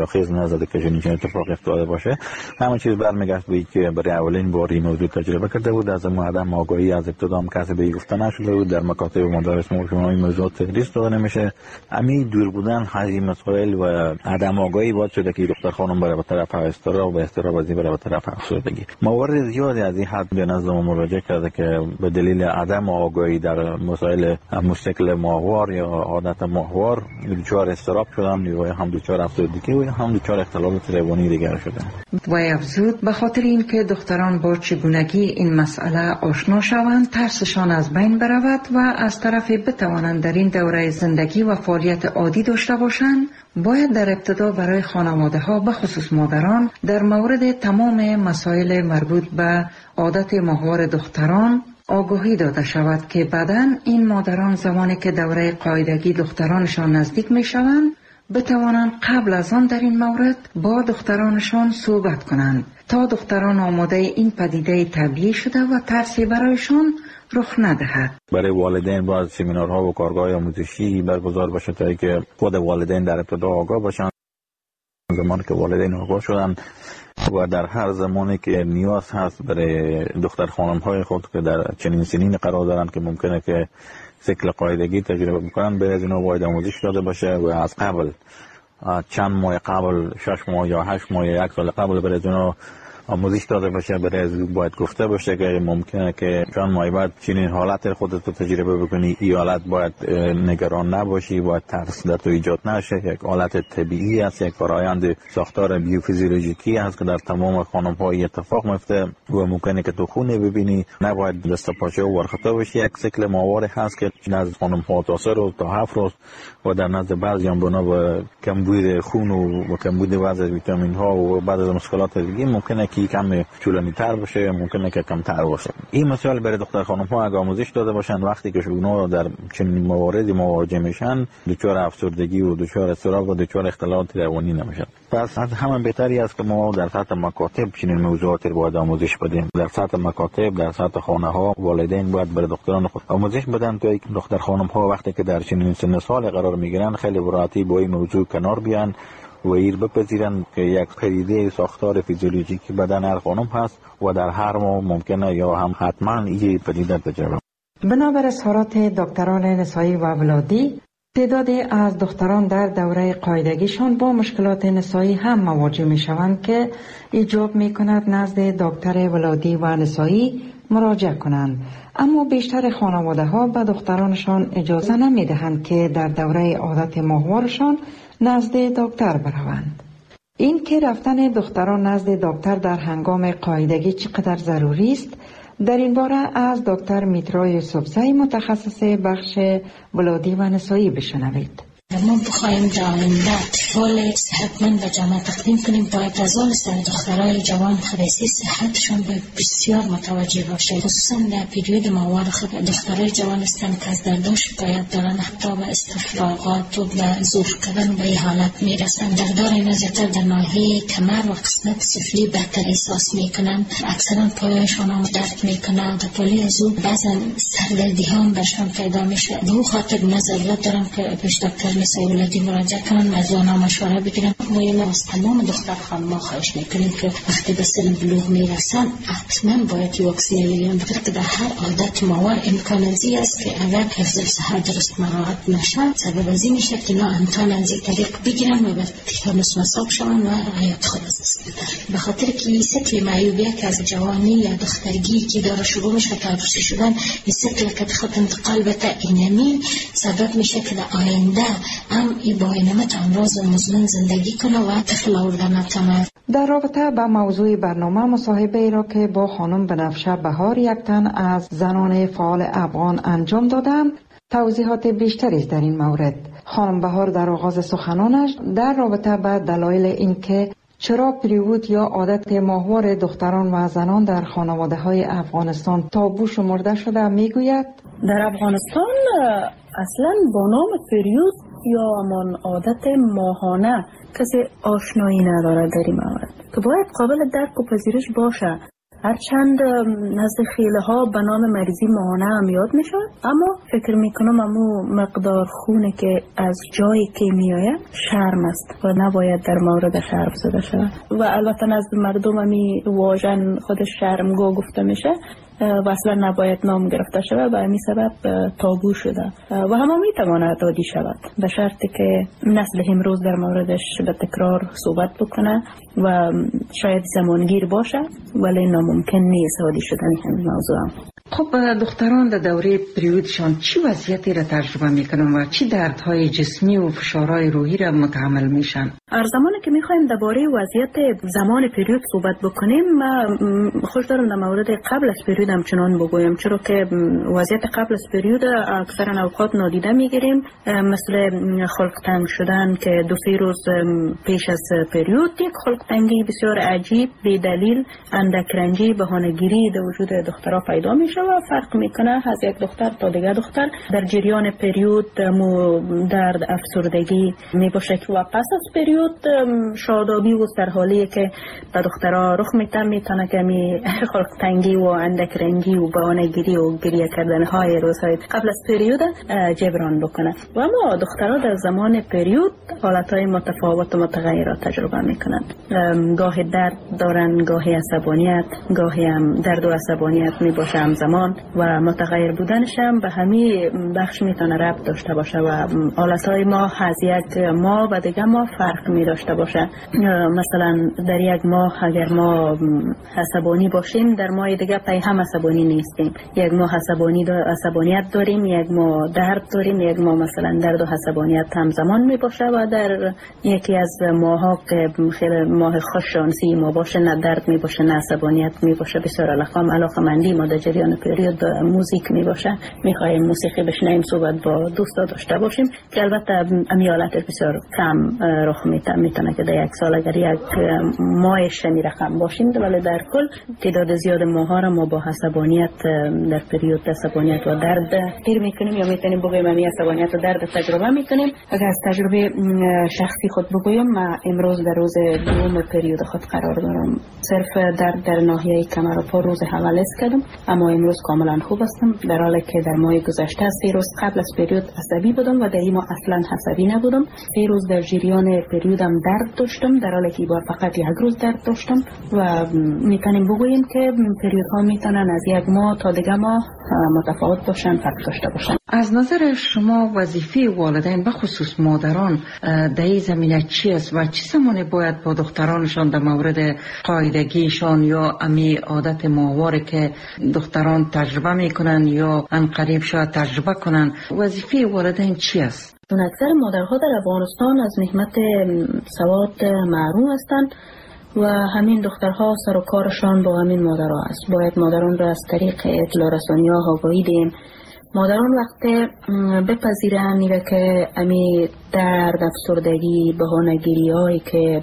خیز نزده که چنین اتفاقی افتاده باشه. همه چیز برمیگشت به اینکه برای اولین بار این موضوع تجربه کرده بود. از عدم آگاهی از ابتدا کسی به گفته نشده بود. در مکاتب مدارس ما این موضوع تدریس داده نمیشه. همین دور بودن هذه مسائل و عدم آگاهی باعث شده که دختر خانم بره به طرف اضطراب و اضطراب از بره به طرف افسردگی. موارد زیادی از این حد به نظر ما مراجعه کرده که به دلیل عدم آگاهی در مسائل مشکل ماهوار یا عادت ماهوار دچار اضطراب شدن یا هم دچار افسردگی و هم دچار اختلالات روانی دیگر شدن. و افزود به خاطر اینکه دختران با چگونگی این مسئله آشنا شوند ترسشان از بین برود و از طرف بتوانند در این دوره زندگی و فعالیت عادی داشته باشند، باید در ابتدا برای خانواده ها به خصوص مادران در مورد تمام مسائل مربوط به عادت ماهوار دختران آگاهی داده شود که بعداً این مادران زمانی که دوره قاعدگی دخترانشان نزدیک می شوند بتوانند قبل از آن در این مورد با دخترانشان صحبت کنند تا دختران آماده این پدیده طبیعی شده و ترسی برایشان رخ ندهد. برای والدین باید سمینارها و کارگاه آموزشی برگزار بشه تا اینکه خود والدین در ابتدا آگاه باشند. زمانی که والدین آگاه شدن و در هر زمانی که نیاز هست برای دختر خانم های خود که در چنین سنین قرار دارند که ممکنه که سیکل قاعدگی تجربه بکنن، به از اینا باید آموزش داده باشه و از قبل چند ماه قبل 6 ماه یا 8 ماه یا 1 سال قبل برای اینا آموزش داده باشه. برای از باید گفته باشه که ممکنه که چند ماه بعد چنین حالت خودت رو تجربه بکنی، این حالت باید نگران نباشی، باید ترس در تو ایجاد نشه. یک حالت طبیعی است، یک فرآیند ساختار بیوفیزیولوژیکی است که در تمام خانم‌ها اتفاق میفته و ممکنه که تو خونه ببینی، نباید دست پاچه و ورخته باشی. یک سیکل ماهواره هست که نزد خانم‌ها تا 3 روز تا 7 روز و در نزد بعضیان بنا به کمبود خون و کمبود بعضی ویتامین‌ها و بعضی از مشکلات دیگه ممکنه که کم طولانی تر باشه، ممکنه که کم تر باشه. این مسائل برای دختر خانم ها اگه آموزش داده باشن وقتی که اونا در چنین مواردی مواجه میشن دچار افسردگی و دچار اضطراب و دچار اختلالات روانی نمیشن. پس همین بهتری است که ما در سطح مکاتب چنین موضوعات رو باید آموزش بدیم. در سطح مکاتب، در سطح خانه ها والدین باید برای دختران خود آموزش بدن تا دختر خانم ها وقتی که در چنین سن سال قرار میگیرن خیلی براحتی با این موضوع کنار بیان و ایر بپذیرن که یک پدیده ساختار فیزیولوژیکی بدن هر خانم هست و در هر ماه ممکنه یا هم حتما این پدیده تجربه. بنابر اظهارات دکتران نسایی و ولادی، تعدادی از دختران در دوره قاعدگیشان با مشکلات نسایی هم مواجه می شوند که ایجاب می کند نزد دکتر ولادی و نسایی مراجعه کنند، اما بیشتر خانواده ها به دخترانشان اجازه نمی دهند که در دوره عادت ماهوارشان نزد دکتر بروند. این که رفتن دختران نزد دکتر در هنگام قاعدگی چقدر ضروری است، در این باره از دکتر میترا یوسفزئی متخصص بخش ولادی و نسایی بشنوید. ما بخوایم در آینده اطفال صحتمند و جامعه تقدیم کنیم، باید از آن سر دخترای جوان خدایسی صحتشان به بسیار متوجه باشه. خصوصا در پیریود ماهوار خود دخترای جوان هستند که از درداش باید دارن حتی به استفراغات و به ذوف کردن به این حالت میرسند. دردار اینا زیادتر در ناحیه کمر و قسمت سفلی بهتر احساس میکنن. اکثرا پایشان هم درد میکنه و پالی از او بعضا سردردی هم برشان پیدا میشه. به خاطر ضرورت دارم که پیش دکتر نسایی ولادی مراجعه کنن، از آنها مشوره بگیرن. ما از تمام دختر خانم‌ها خواهش میکنیم که وقتی به سن بلوغ میرسن حتما باید واکسین بگیرن، بخاطر که در هر عادت ماهوار امکان ازی است که اگر حفظ صحت درست مراعات نشه سبب ازی میشه که اینا امکان از این طریق بگیرن و به تیتانوس مصاب شون و حیات خود از دست بدن. به خاطر که این سیکل معیوبیه که از جوانی یا دخترگی که داره شروع میشه تا عروسی شدن، این سیکل که بخواد انتقال بده اینمی سبب میشه که در آینده هم این با اینمت امراض مزمن زندگی کنه و طفل آوردن نتونه. در رابطه با موضوع برنامه مصاحبه ای را که با خانم بنفشه بهار یک تن از زنان فعال افغان انجام دادم، توضیحات بیشتری در این مورد. خانم بهار در آغاز سخنانش در رابطه با دلایل اینکه چرا پریود یا عادت ماهوار دختران و زنان در خانواده های افغانستان تابو شمرده شده میگوید در افغانستان اصلا با نام پریود یا همان عادت ماهانه کسی آشنایی نداره در این مورد که باید قابل درک و پذیرش باشه. هرچند نزد خیلی ها به نام مریضی ماهانه هم یاد می شود، اما فکر می کنم امو مقدار خونه که از جایی که می آید شرم است و نباید در مورد شرم زده شود و البته نزد مردم همی واژن خودش شرمگاه گفته میشه و اصلا نباید نام گرفته شود و همین سبب تابو شده و همه می تواند عادی شود به شرطی که نسل امروز در موردش به تکرار صحبت بکنه و شاید زمانگیر باشه ولی ناممکن نیست عادی شدن همین موضوع. خب دختران در دوره پریودشان چی وضعیتی را تجربه میکنن و چی دردهای جسمی و فشارهای روحی را متحمل میشن؟ هر زمانی که میخوایم درباره وضعیت زمان پریود صحبت بکنیم ما خوش دارم در مورد قبل از پریود همچنان بگویم، چرا که وضعیت قبل از پریود اکثرا اوقات نادیده میگیریم، مثل خلق تنگ شدن که 2-3 روز پیش از پریود، یک خلق تنگی بسیار عجیب بی دلیل، اندک رنجی، بهانه‌گیری در وجود دخترها پیدا میشه و فرق میکنه از یک دختر تا دیگر دختر. در جریان پریود درد، افسردگی میباشه و پس از پریود شادابی و سرحالی که به دخترها رخ میتونه که می خلق تنگی و اندک رنجی و بهانه‌گیری و گریه کردن های روزهای قبل از پریود جبران بکنه. و اما دخترها در زمان پریود حالتهای متفاوت و متغیرات تجربه میکنن، گاهی درد دارن، گاهی عصبانیت، گاهی هم درد و عصبانیت میباشه همزمان و متغیر بودنش هم به همین بخش میتونه ربط داشته باشه و حالتهای ما از یک ماه و دیگه ما فرق می داشته باشه. مثلا در یک ماه اگر ما عصبانی باشیم در ماه دیگه پای هم عصبانی نیستیم، یک ماه عصبانیت داریم، یک ماه درد داریم، یک ماه مثلا درد و عصبانیت همزمان می باشه و در یکی از ماها که خیلی ماه خوش شانسی ما باشه نه درد می باشه نه عصبانیت می باشه، بسیار علاقه‌مندی ما در جریان پریود موزیک می باشه، میخوایم موسیقی بشنویم، صحبت با دوستا داشته باشیم که البته امیالات بسیار کم رخ میتونه که در یک سال اگر یک ماهش می رقم باشیم، ولی در کل تعداد زیاد ماها را ما با عصبانیت در پریود عصبانیت و درد گیر میکنیم یا میتونیم بگویم ما عصبانیت و درد تجربه میکنیم. اگر از تجربه شخصی خود بگویم، ما امروز در روز دوم پریود خود قرار دارم، صرف درد در ناحیه کمر و پا روز اول است کردم اما امروز کاملا خوب هستم، در حالی که در ماه گذشته 3 روز قبل از پریود عصبی بودم و در این ماه اصلا عصبی نبودم. 3 روز در جریان پریودم درد داشتم در حالی که بار فقط 1 روز درد داشتم و میتونیم بگوییم که پریودها میتونن از یک ماه تا دیگه ماه متفاوت باشن، فرق داشته باشن. از نظر شما وظیفه والدین به خصوص مادران در این زمینه چی است و چه زمانی باید با دخترانشان در مورد قاعدگیشان یا امی عادت ماهواره که دختران تجربه میکنن یا ان قریب شاید تجربه کنن، وظیفه والدین چی است؟ اکثر مادرها در افغانستان از نعمت سواد محروم هستند و همین دخترها سر و کارشان با همین مادرها است. باید مادران را از طریق اطلاع رسانی ها آگاهی دهیم. مادران وقتی بپذیرند که امی درد، افسردگی، بهانه‌گیری هایی که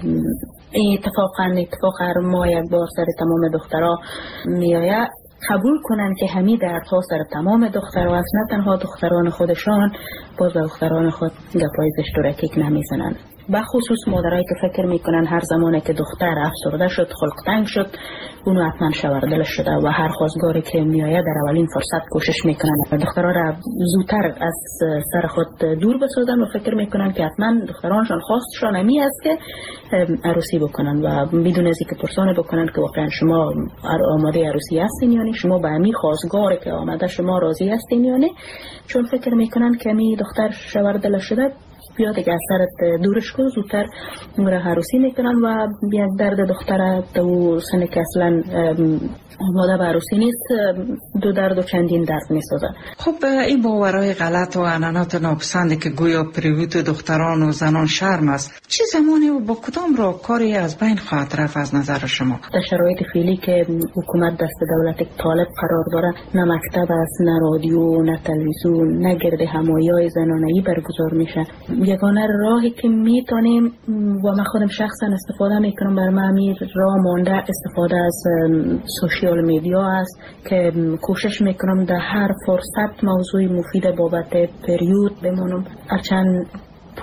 اتفاق هر ماه یک بار سر تمام دخترها میآید قبول کنن که همین دردها سر تمام دخترها است، نه تنها دختران خودشان، باز به دختران خود گپای زشت و رکیک نمیزنن. بخصوص مادرایی که فکر میکنن هر زمانی که دختر افسرده شد، خلق تنگ شد، اونو حتما شوردلش شده و هر خواستگاری که میآید در اولین فرصت کوشش میکنن دخترها را زودتر از سر خود دور بسازن و فکر میکنن که حتما دخترانشان خواستشان همی است که عروسی بکنن و بدون از اینکه پرسانه بکنن که واقعا شما آماده عروسی هستین یا نه، شما به همی خواستگاری که آمده شما راضی هستین یا نه، چون فکر میکنن که همی دختر شوردلش شده بیا دیگه از سرت دورش کن، زودتر را عروسی میکنن و یک درد دختر تو سنه که اصلا آماده به عروسی نیست، دو درد و چندین درد میسازن. خب این باورهای غلط و عنعنات ناپسنده که گویا پریود دختران و زنان شرم است، چه زمانی و با کدام راهکاری از بین خواهد رفت از نظر شما؟ در شرایط فعلی که حکومت دست دولت طالب قرار داره، نه مکتب است، نه رادیو، نه تلویزیون، نه گرد همایی‌های زنانه‌ای برگزار میشه. یگانه راهی که میتونیم و من خودم شخصا استفاده میکنم بر من راه مانده استفاده از سوشیال میدیا است که کوشش میکنم در هر فرصت موضوع مفید بابت پریود بمونم، هرچند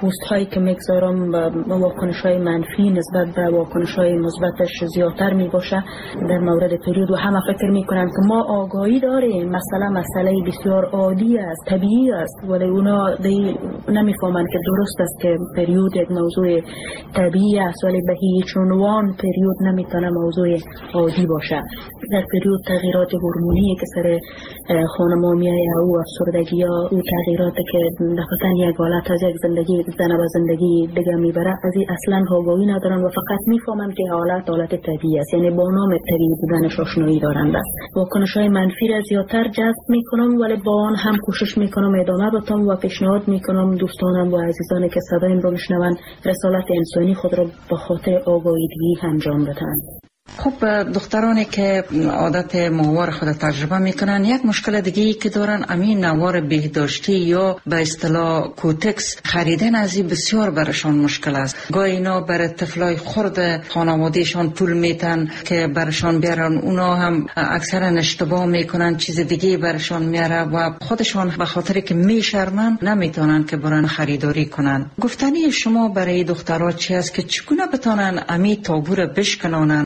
پوست هایی که میگذارم واکنش های منفی نسبت به واکنش های مثبتش زیادتر می باشه در مورد پریود و همه فکر میکنن که ما آگاهی داریم مسئله بسیار عادی است طبیعی است ولی اونا نمیفهمن که درست است که پریود یک موضوع طبیعی است ولی به هیچ عنوان پریود نمیتونه موضوع عادی باشه. در پریود تغییرات هورمونی که سر خانم‌ها میایه او افسردگی یا او تغییراتی که دقیقاً یک حالت از یک زندگی زن به زندگی دیگه میبره از این اصلا آگاهی ندارن و فقط میفهمن که حالت طبیعی است یعنی با نام طبیعی بودنش آشنایی دارند. واکنش‌های منفی را زیادتر جذب میکنم ولی با آن هم کوشش میکنم ادامه بدم و پیشنهاد میکنم دوستانم و عزیزانی که صدایم رو میشنوند رسالت انسانی خود را به خاطر آگاهی انجام بدهند. خب دخترانی که عادت ماهوار خود تجربه میکنن یک مشکل دیگه که دارن امین نوار بهداشتی یا به اصطلاح کوتکس خریدن از این بسیار برشان مشکل است. گاهی اینا برای طفلای خرد خانوادهشان پول میتن که برشان بیارن اونا هم اکثرا اشتباه میکنن چیز دیگه برشان میاره و خودشان به خاطر که میشرمن نمیتونن که برن خریداری کنن. گفتنی شما برای دخترها چی است که چگونه بتونن امی تابو را بشکنانن؟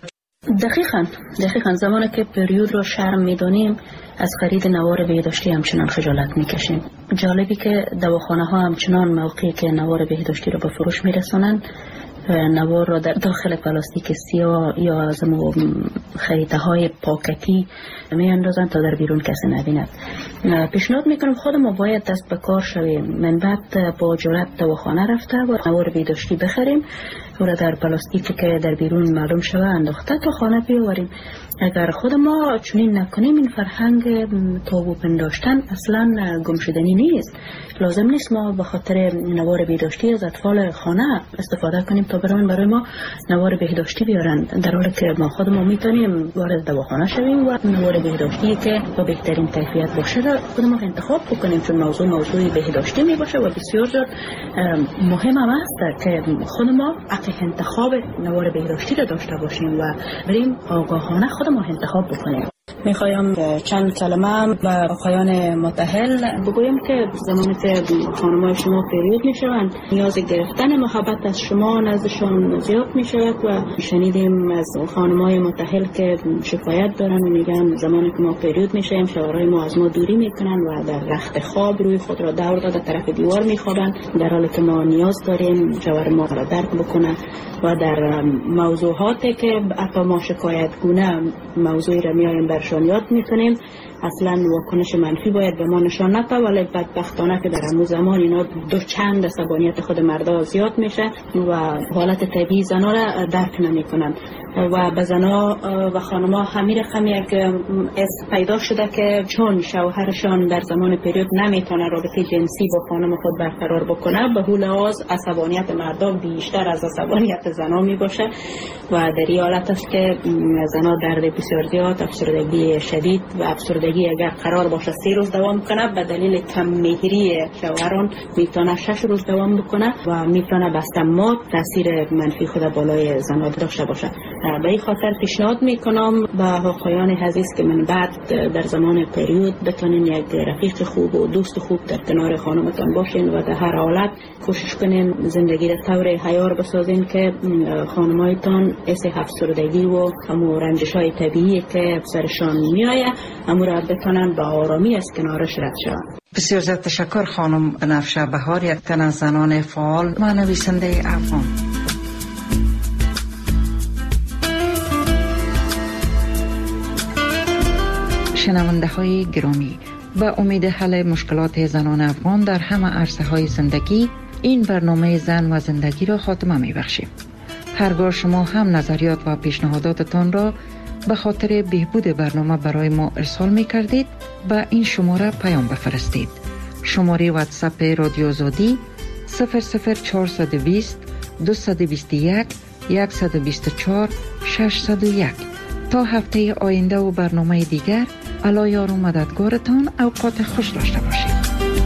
دقیقاً زمانی که پریود رو شرم میدونیم از خرید نوار بهداشتی همچنان خجالت میکشیم. جالبی که دواخانه ها همچنان موقعی که نوار بهداشتی رو به فروش میرسونن نوار را در داخل پلاستیک سیاه یا از خریده های پاکتی می اندازن تا در بیرون کسی نبیند. پیشنهاد میکنم خود ما باید دست به کار شویم. من بعد با جرأت دواخانه رفته و نوار بهداشتی بخریم و را در پلاستیکی که در بیرون معلوم شده انداخته تا خانه بیاوریم. اگر خود ما چنین نکنیم این فرهنگ تابو پنداشتن اصلا گم شدنی نیست. لازم نیست ما به خاطر نوار بهداشتی از اطفال خانه استفاده کنیم تا برای ما نوار بهداشتی بیارن، در حالی که ما خودمون میتونیم وارد دواخانه شویم و نوار بهداشتی که با بهترین کیفیت باشه را خودمون انتخاب بکنیم، چون موضوع بهداشتی می باشه و بسیار زیاد مهم است که خود ما انتخاب نوار بهداشتی را داشته باشیم و بریم آگاهانه خودمون انتخاب بکنیم. میخوایم چند کلمه به آقایان متأهل بگویم که زمانی که خانم‌های شما پریود میشوند نیاز گرفتن محبت از شما نزدشان زیاد میشود و شنیدیم از خانم‌های متأهل که شکایت دارن و میگن زمانی که ما پریود میشیم شوهرای ما از ما دوری میکنن و در رخت خواب روی خود را دور داده طرف دیوار میخوابند، در حالی که ما نیاز داریم شوهر ما را درک بکنه و در موضوعاتی که حتی ما شکایت گونه موضوعی را میایم برشان یاد میکنیم اصلا واکنش منفی باید به ما نشان نده، ولی بدبختانه که در همون زمان اینا دو چند عصبانیت خود مردا زیاد میشه و حالت طبیعی زنا را درک نمیکنن و به زنا و خانما همین رقم یک پیدا شده که چون شوهرشان در زمان پریود نمیتونه رابطه جنسی با خانم خود برقرار بکنه به هول آز عصبانیت مردا بیشتر از عصبانیت زنا میباشه و در این حالت است که زنا درد بسیار زیاد، افسردگی شدید و افسردگی اگر قرار باشه 3 روز دوام کنه به دلیل کم مهری شوهران میتونه 6 روز دوام بکنه و میتونه بستمات تاثیر منفی خود بالای زنا داشته باشه. به این خاطر پیشنهاد میکنم به آقایان عزیز که من بعد در زمان پریود بتونین یک رفیق خوب و دوست خوب در کنار خانمتان باشین و در هر حالت کوشش کنین زندگی را طور حیار بسازین که خانمایتان اس افسردگی و همو رنجش‌های طبیعی که سرشان میآید همو را بتونن به آرامی از کنارش رد شوند. بسیار زیاد تشکر خانم بنفشه بهار، یک تن از زنان فعال و نویسنده افغان. شنونده های گرامی، به امید حل مشکلات زنان افغان در همه عرصه های زندگی این برنامه زن و زندگی را خاتمه می بخشیم. هرگاه شما هم نظریات و پیشنهاداتتان را به خاطر بهبود برنامه برای ما ارسال می کردید به این شماره پیام بفرستید. شماره واتساپ رادیو آزادی 00420 221 124 601. تا هفته آینده و برنامه دیگر الله یار و مددگارتان. اوقات خوش داشته باشید.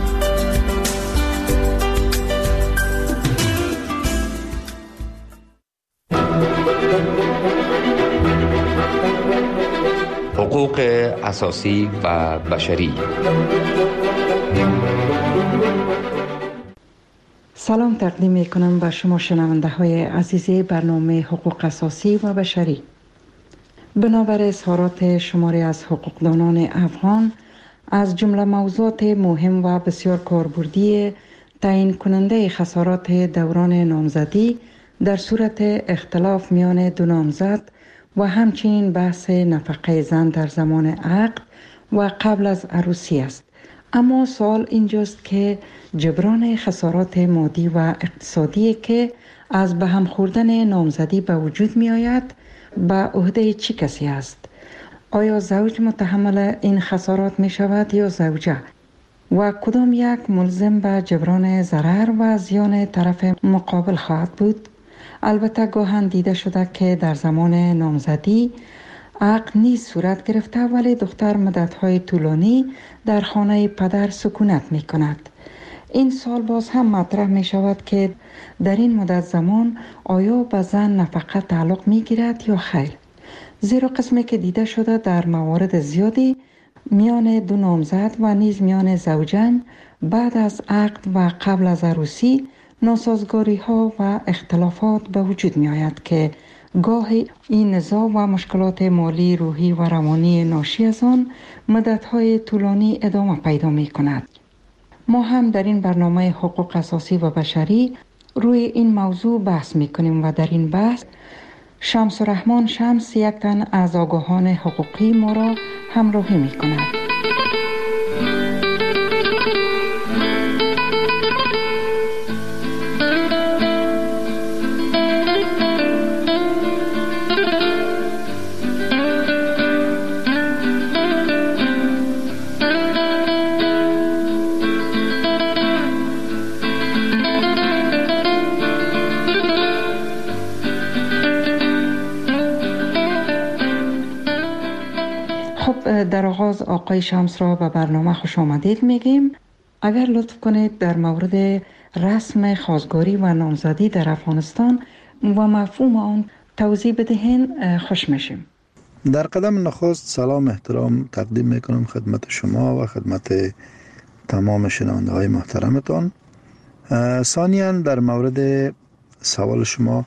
حقوق اساسی و بشری. سلام تقدیم می کنم به شما شنونده های عزیز برنامه حقوق اساسی و بشری. بنابر اظهارات شماری از حقوقدانان افغان از جمله موضوعات مهم و بسیار کاربردی تعیین کننده خسارات دوران نامزدی در صورت اختلاف میان دو نامزد و همچنین بحث نفقه زن در زمان عقد و قبل از عروسی است. اما سوال اینجاست که جبران خسارات مادی و اقتصادی که از به هم خوردن نامزدی به وجود می آید به عهده چه کسی است؟ آیا زوج متحمل این خسارات می شود یا زوجه؟ و کدام یک ملزم به جبران ضرر و زیان طرف مقابل خواهد بود؟ البته گاهن دیده شده که در زمان نامزدی عقد نیز صورت گرفته ولی دختر مدت‌های طولانی در خانه پدر سکونت می کند. این سال باز هم مطرح می شود که در این مدت زمان آیا به زن نفقه تعلق می گیرد یا خیر؟ زیرا قسمی که دیده شده در موارد زیادی میان دو نامزد و نیز میان زوجین بعد از عقد و قبل از عروسی ناسازگاری ها و اختلافات به وجود می آید که گاهی این نزاع و مشکلات مالی، روحی و روانی ناشی از آن مدت‌های طولانی ادامه پیدا می کند. ما هم در این برنامه حقوق اساسی و بشری روی این موضوع بحث می کنیم و در این بحث شمس الرحمن شمس یک تن از آگاهان حقوقی ما را همراهی می کند. در آغاز آقای شمس را به برنامه خوش آمدید میگیم. اگر لطف کنید در مورد رسم خواستگاری و نامزدی در افغانستان و مفهوم آن توضیح بدهین خوش میشیم. در قدم نخست سلام احترام تقدیم میکنم خدمت شما و خدمت تمام شنونده های محترمتان. ثانیاً در مورد سوال شما،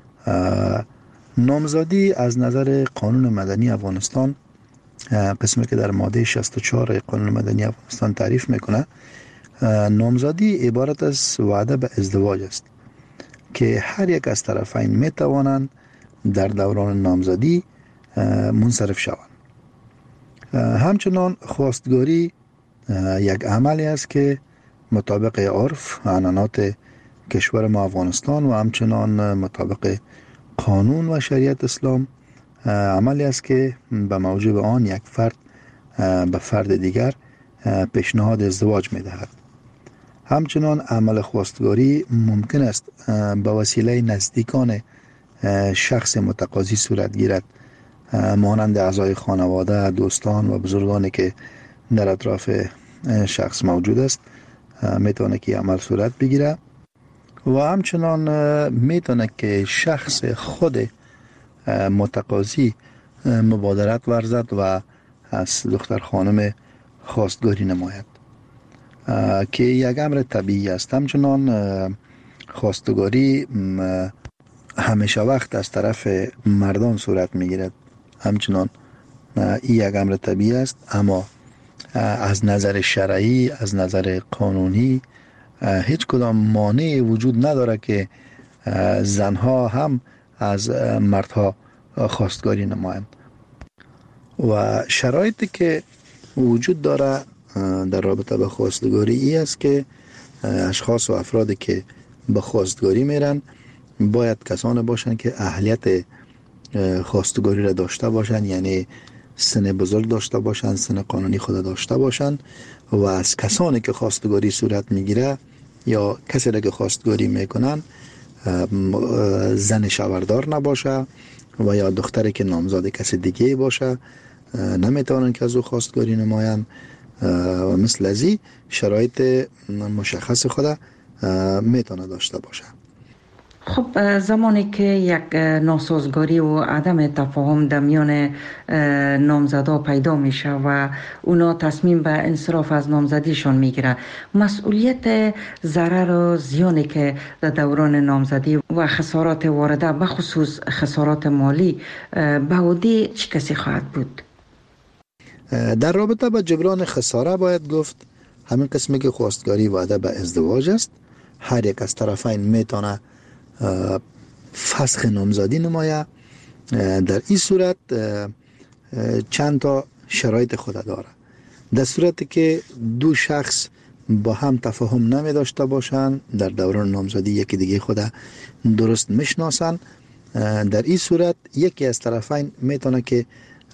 نامزدی از نظر قانون مدنی افغانستان، قسمی که در ماده 64 قانون مدنی افغانستان تعریف میکنه، نامزدی عبارت از وعده به ازدواج است که هر یک از طرفین میتوانند در دوران نامزدی منصرف شوند. همچنان خواستگاری یک عملی است که مطابق عرف عنعنات کشور ما افغانستان و همچنان مطابق قانون و شریعت اسلام عملی است که به موجب آن یک فرد به فرد دیگر پیشنهاد ازدواج می دهد. همچنان عمل خواستگاری ممکن است به وسیله نزدیکان شخص متقاضی صورت گیرد، مانند اعضای خانواده، دوستان و بزرگانی که در اطراف شخص موجود است میتونه که عمل صورت بگیره و همچنان میتونه که شخص خود متقاضی مبادرت ورزد و از دختر خانم خواستگاری نماید که یک امر طبیعی است. همچنان خواستگاری همیشه وقت از طرف مردان صورت میگیرد، همچنان این یک امر طبیعی است، اما از نظر شرعی، از نظر قانونی هیچ کدام مانعی وجود نداره که زنها هم از مردها خواستگاری نمایند. و شرایطی که وجود داره در رابطه به خواستگاری ای است که اشخاص و افرادی که به خواستگاری میرن باید کسانی باشند که اهلیت خواستگاری را داشته باشند، یعنی سن بزرگ داشته باشند، سن قانونی خود داشته باشند و از کسانی که خواستگاری صورت میگیره یا کسی را که خواستگاری میکنن زن شوهردار نباشه و یا دختری که نامزد کسی دیگه باشه نمیتونن که از او خواستگاری نمایند و مثل ازی شرایط مشخص خود میتونه داشته باشه. خب زمانی که یک ناسازگاری و عدم تفاهم در میان نامزدا پیدا میشه و اونا تصمیم به انصراف از نامزدیشان میگیره، مسئولیت ضرر و زیانی که در دوران نامزدی و خسارات وارده به خصوص خسارات مالی به عهده چه کسی خواهد بود؟ در رابطه با جبران خساره باید گفت همین قسمی که خواستگاری وعده به ازدواج است، هر یک از طرفین میتونه فسخ نامزدی نمایه. در این صورت چند تا شرایط خود داره. در صورتی که دو شخص با هم تفاهم نمی داشته باشند، در دوران نامزدی یکی دیگه خود درست میشناسن، در این صورت یکی از طرفین میتونه که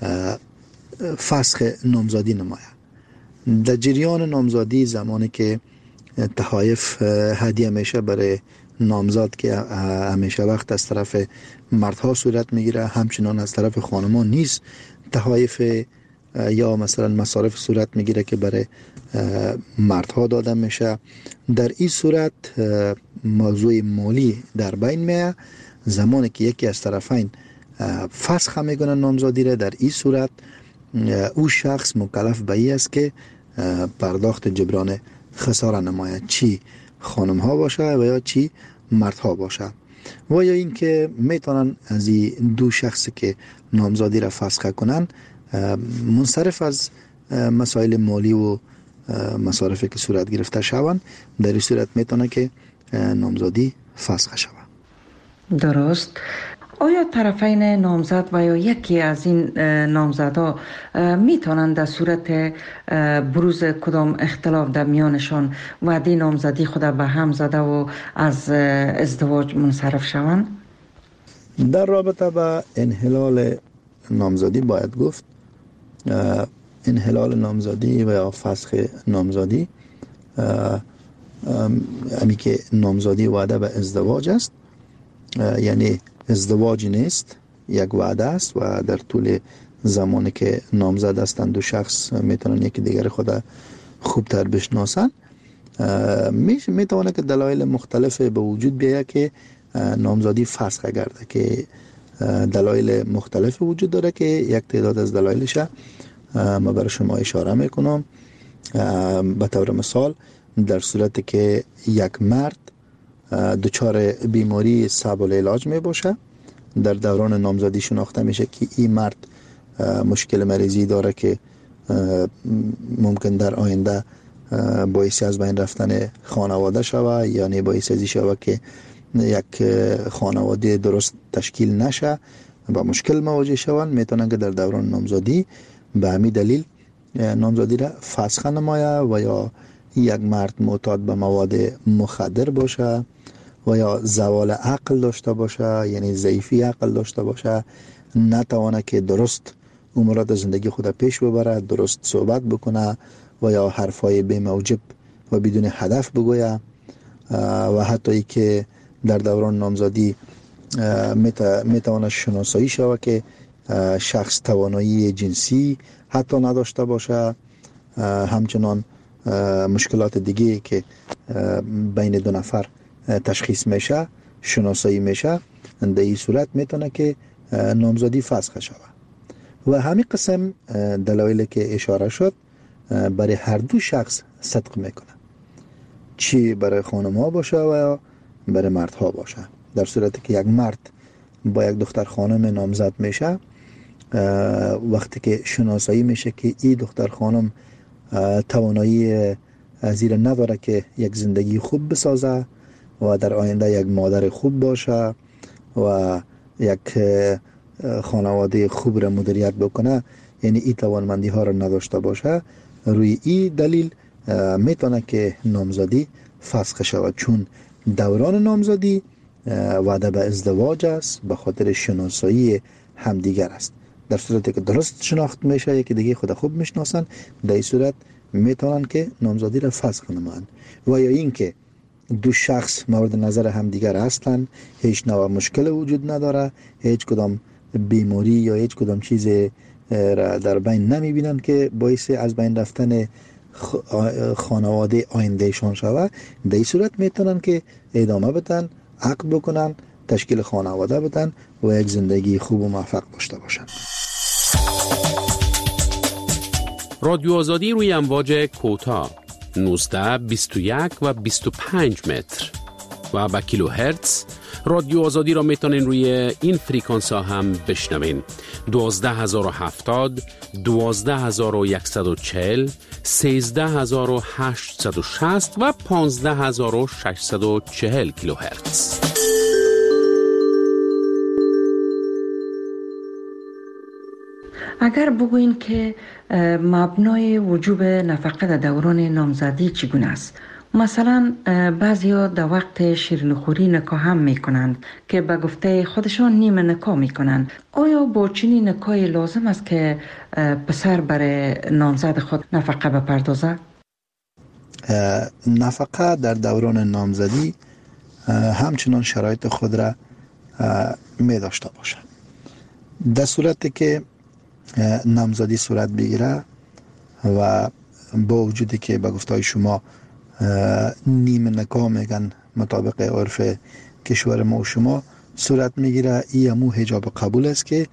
فسخ نامزدی نمایه. در جریان نامزدی زمانی که تحایف هدیه میشه برای نامزد که همیشه وقت از طرف مردها صورت میگیره، همچنان از طرف خانمان نیز تحایف یا مثلا مصارف صورت میگیره که برای مردها داده میشه. در این صورت موضوع مالی در بین میه. زمانی که یکی از طرفین فسخ میکنه نامزدی را، در این صورت او شخص مکلف به این است که پرداخت جبران خساره نماید، چی خانم ها باشه و یا چی مردها باشه. و یا این که میتونن از این دو شخصی که نامزدی را فسخ کنن منصرف از مسائل مالی و مصارفی که صورت گرفته شوند، در این صورت میتونه که نامزدی فسخ شود. درست. آیا طرفین نامزد و یا یکی از این نامزدها میتونند در صورت بروز کدام اختلاف در میانشان وعده نامزدی خود به هم زده و از ازدواج منصرف شوند؟ در رابطه با انحلال نامزدی باید گفت انحلال نامزدی و یا فسخ نامزدی امی که نامزدی وعده به ازدواج است، یعنی ازدواج نیست، یک وعده است و در طول زمانی که نامزد هستند دو شخص میتونن یکی دیگر خود خوبتر بشناسن. میتونه که دلایل مختلف به وجود بیاید که نامزدی فسخ گرده، که دلایل مختلف وجود داره که یک تعداد از دلایلش ما برای شما اشاره میکنم. به طور مثال در صورتی که یک مرد دچار بیماری صعب العلاج می باشه، در دوران نامزدی شناخته میشه که این مرد مشکل مریضی داره که ممکن در آینده باعث از بین رفتن خانواده شوه، یعنی باعث ازی شوه که یک خانواده درست تشکیل نشه، با مشکل مواجه شوند. میتونن که در دوران نامزدی به همین دلیل نامزدی را فسخ نمایه. و یا یک مرد معتاد به مواد مخدر باشه و یا زوال عقل داشته باشه، یعنی ضعیفی عقل داشته باشه، نتوانه که درست امورات زندگی خود پیش ببره، درست صحبت بکنه و یا حرفای بی موجب و بدون هدف بگویه، و حتی ای که در دوران نامزدی میتوانه شناسایی شوه که شخص توانایی جنسی حتی نداشته باشه، همچنان مشکلات دیگه که بین دو نفر تشخیص میشه شناسایی میشه، در این صورت میتونه که نامزدی فسخ شود. و همین قسم دلایلی که اشاره شد برای هر دو شخص صدق میکنه، چی برای خانم ها باشه و یا برای مرد ها باشه. در صورتی که یک مرد با یک دختر خانم نامزد میشه، وقتی که شناسایی میشه که این دختر خانم توانایی زیر نداره که یک زندگی خوب بسازه و در آینده یک مادر خوب باشه و یک خانواده خوب را مدیریت بکنه، یعنی این توانمندی ها را نداشته باشه، روی این دلیل میتونه که نامزدی فسخ شود، چون دوران نامزدی وعده به ازدواج است، به خاطر شناسایی همدیگر است. در صورتی که درست شناخت میشه، یکی دیگه خود خوب میشناسن، در این صورت میتونن که نامزدی را فسخ نمایند. و یا این که دو شخص مورد نظر همدیگر هستند، هیچ نوع مشکل وجود نداره، هیچ کدام بیماری یا هیچ کدام چیز را در بین نمیبینن که باعث از بین رفتن خانواده آیندهشان شود، در این صورت میتونن که ادامه بدن، عقد بکنن، تشکیل خانواده بدن و یک زندگی خوب و موفق داشته باشن. رادیو آزادی روی امواج کوتاه 19، 21 و 25 متر و با کیلو هرتز. رادیو آزادی را میتونین روی این فریکانس ها هم بشنوین: 12070، 12140، 13860 و 15640 کیلو هرتز. اگر بگوین که مبنای وجوب نفقه در دوران نامزدی چگونه است؟ مثلا بعضیا در وقت شیرینیخوری نکاح هم میکنند که به گفته خودشان نیمه نکاح میکنند. آیا با چنین نکاحی لازم است که پسر برای نامزد خود نفقه بپردازد؟ نفقه در دوران نامزدی همچنان شرایط خود را می داشته باشد. در صورتی که نامزدی صورت بگیره و با وجودی که به گفته شما نیمه نکاح میگن مطابق عرف کشور ما و شما صورت میگیره، این همو حجاب قبول است که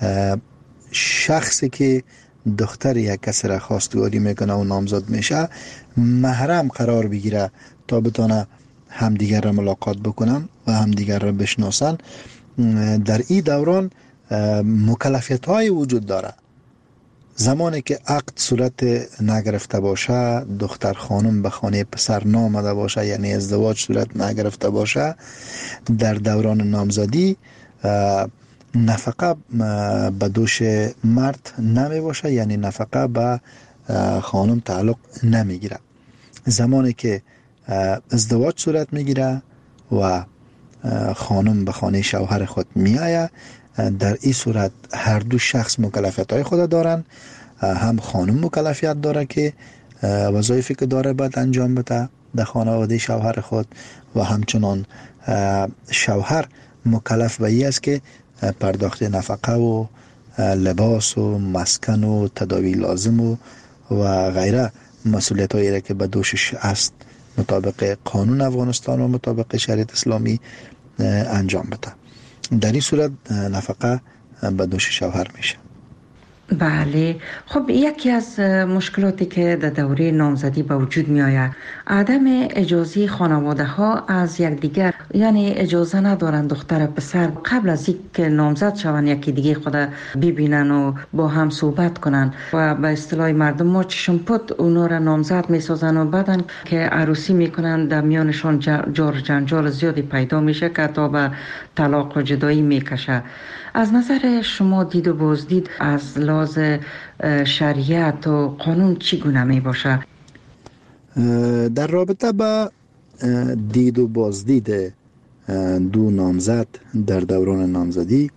شخصی که دختر یک کسی را خواستگاری میکنه و نامزد میشه محرم قرار بگیره تا بتونه همدیگر را ملاقات بکنن و همدیگر را بشناسن. در این دوران مکلفیت های وجود داره. زمانی که عقد صورت نگرفته باشه، دختر خانم به خانه پسر نامده باشه، یعنی ازدواج صورت نگرفته باشه، در دوران نامزدی نفقه به دوش مرد نمی باشه، یعنی نفقه به خانم تعلق نمیگیره. زمانی که ازدواج صورت میگیره و خانم به خانه شوهر خود میآید، در این صورت هر دو شخص مکلفیت های خود دارن. هم خانم مکلفیت داره که وظایفی که داره باید انجام بده در خانواده شوهر خود و همچنان شوهر مکلف به این است که پرداخت نفقه و لباس و مسکن و تداوی لازم و غیره مسئولیت هایی که به دوشش است مطابق قانون افغانستان و مطابق شریعت اسلامی انجام بده. در این صورت نفقه به دوش شوهر میشه. بله. خب یکی از مشکلاتی که در دوره نامزدی به وجود می آید عدم اجازه خانواده ها از یکدیگر، یعنی اجازه ندارن دختر پسر قبل از اینکه نامزد شوند یکی دیگه خود ببینن و با هم صحبت کنن و به اصطلاح مردم ما چشم پد اونا را نامزد می سازن و بعدن که عروسی میکنن در میانشان جار جنجال زیادی پیدا میشه که تا به طلاق و جدایی میکشه. از نظر شما دید و بازدید از لحاظ شریعت و قانون چگونه می باشه؟ در رابطه با دید و بازدید دو نامزد در دوران نامزدی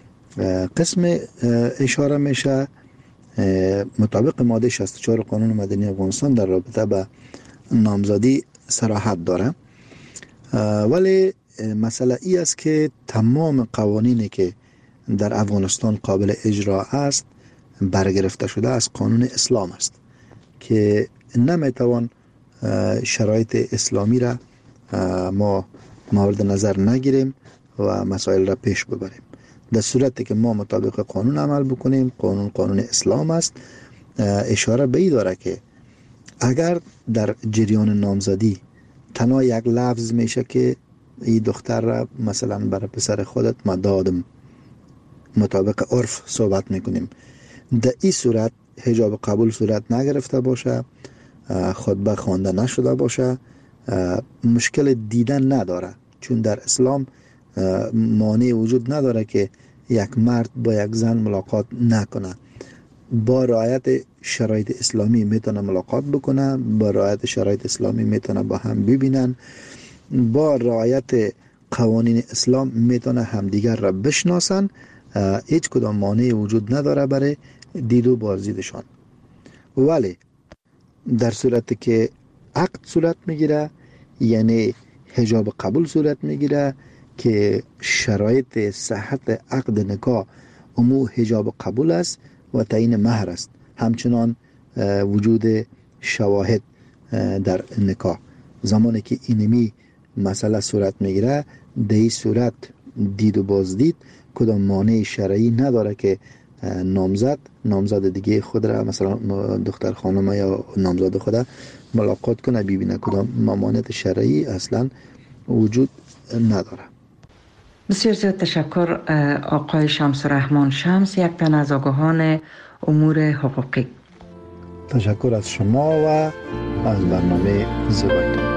قسم اشاره میشه مطابق ماده 64 قانون مدنی افغانستان در رابطه با نامزدی صراحت داره، ولی مسئله ای است که تمام قوانینی که در افغانستان قابل اجرا است برگرفته شده از قانون اسلام است که نمیتوان شرایط اسلامی را ما مورد نظر نگیریم و مسائل را پیش ببریم. در صورتی که ما مطابق قانون عمل بکنیم، قانون اسلام است، اشاره به این داره که اگر در جریان نامزدی تنها یک لفظ میشه که این دختر را مثلا برای پسر خودت ما دادم، مطابق عرف صحبت میکنیم، در این صورت حجاب قبول صورت نگرفته باشه، خطبه خوانده نشده باشه، مشکل دیدن نداره، چون در اسلام مانع وجود نداره که یک مرد با یک زن ملاقات نکنه. با رعایت شرایط اسلامی میتونه ملاقات بکنه، با رعایت شرایط اسلامی میتونه با هم ببینن، با رعایت قوانین اسلام میتونه همدیگر را بشناسن. هیچ کدام مانع وجود نداره برای دید و بازدیدشان. ولی در صورتی که عقد صورت میگیره، یعنی حجاب قبول صورت میگیره که شرایط صحت عقد نکاح امو حجاب قبول است و تعیین مهر است، همچنان وجود شواهد در نکاح. زمانی که اینمی مسئله صورت میگیره در این صورت دید و بازدید کدام مانع شرعی نداره که نامزد دیگه خود را، مثلا دختر خانم یا نامزد خود ملاقات کنه، ببینه. کدام ممانعت شرعی اصلا وجود نداره. بسیار زیاد تشکر آقای شمس الرحمن شمس، یک تن از آگاهان امور حقوقی. تشکر از شما و از برنامه زیبایتون.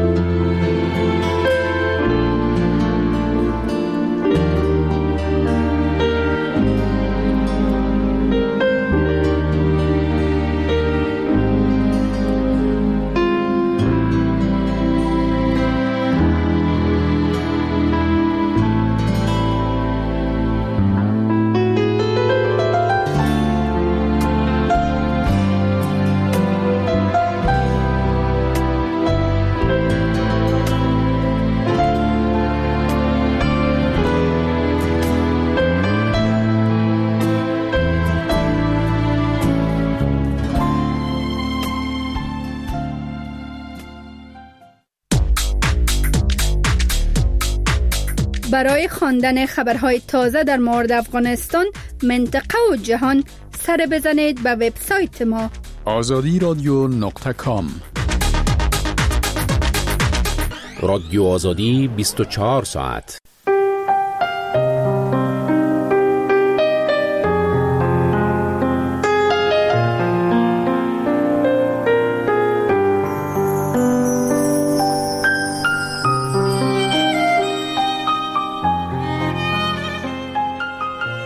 برای خواندن خبرهای تازه در مورد افغانستان، منطقه و جهان سر بزنید به وبسایت ما azadiradio.com. رادیو آزادی 24 ساعت.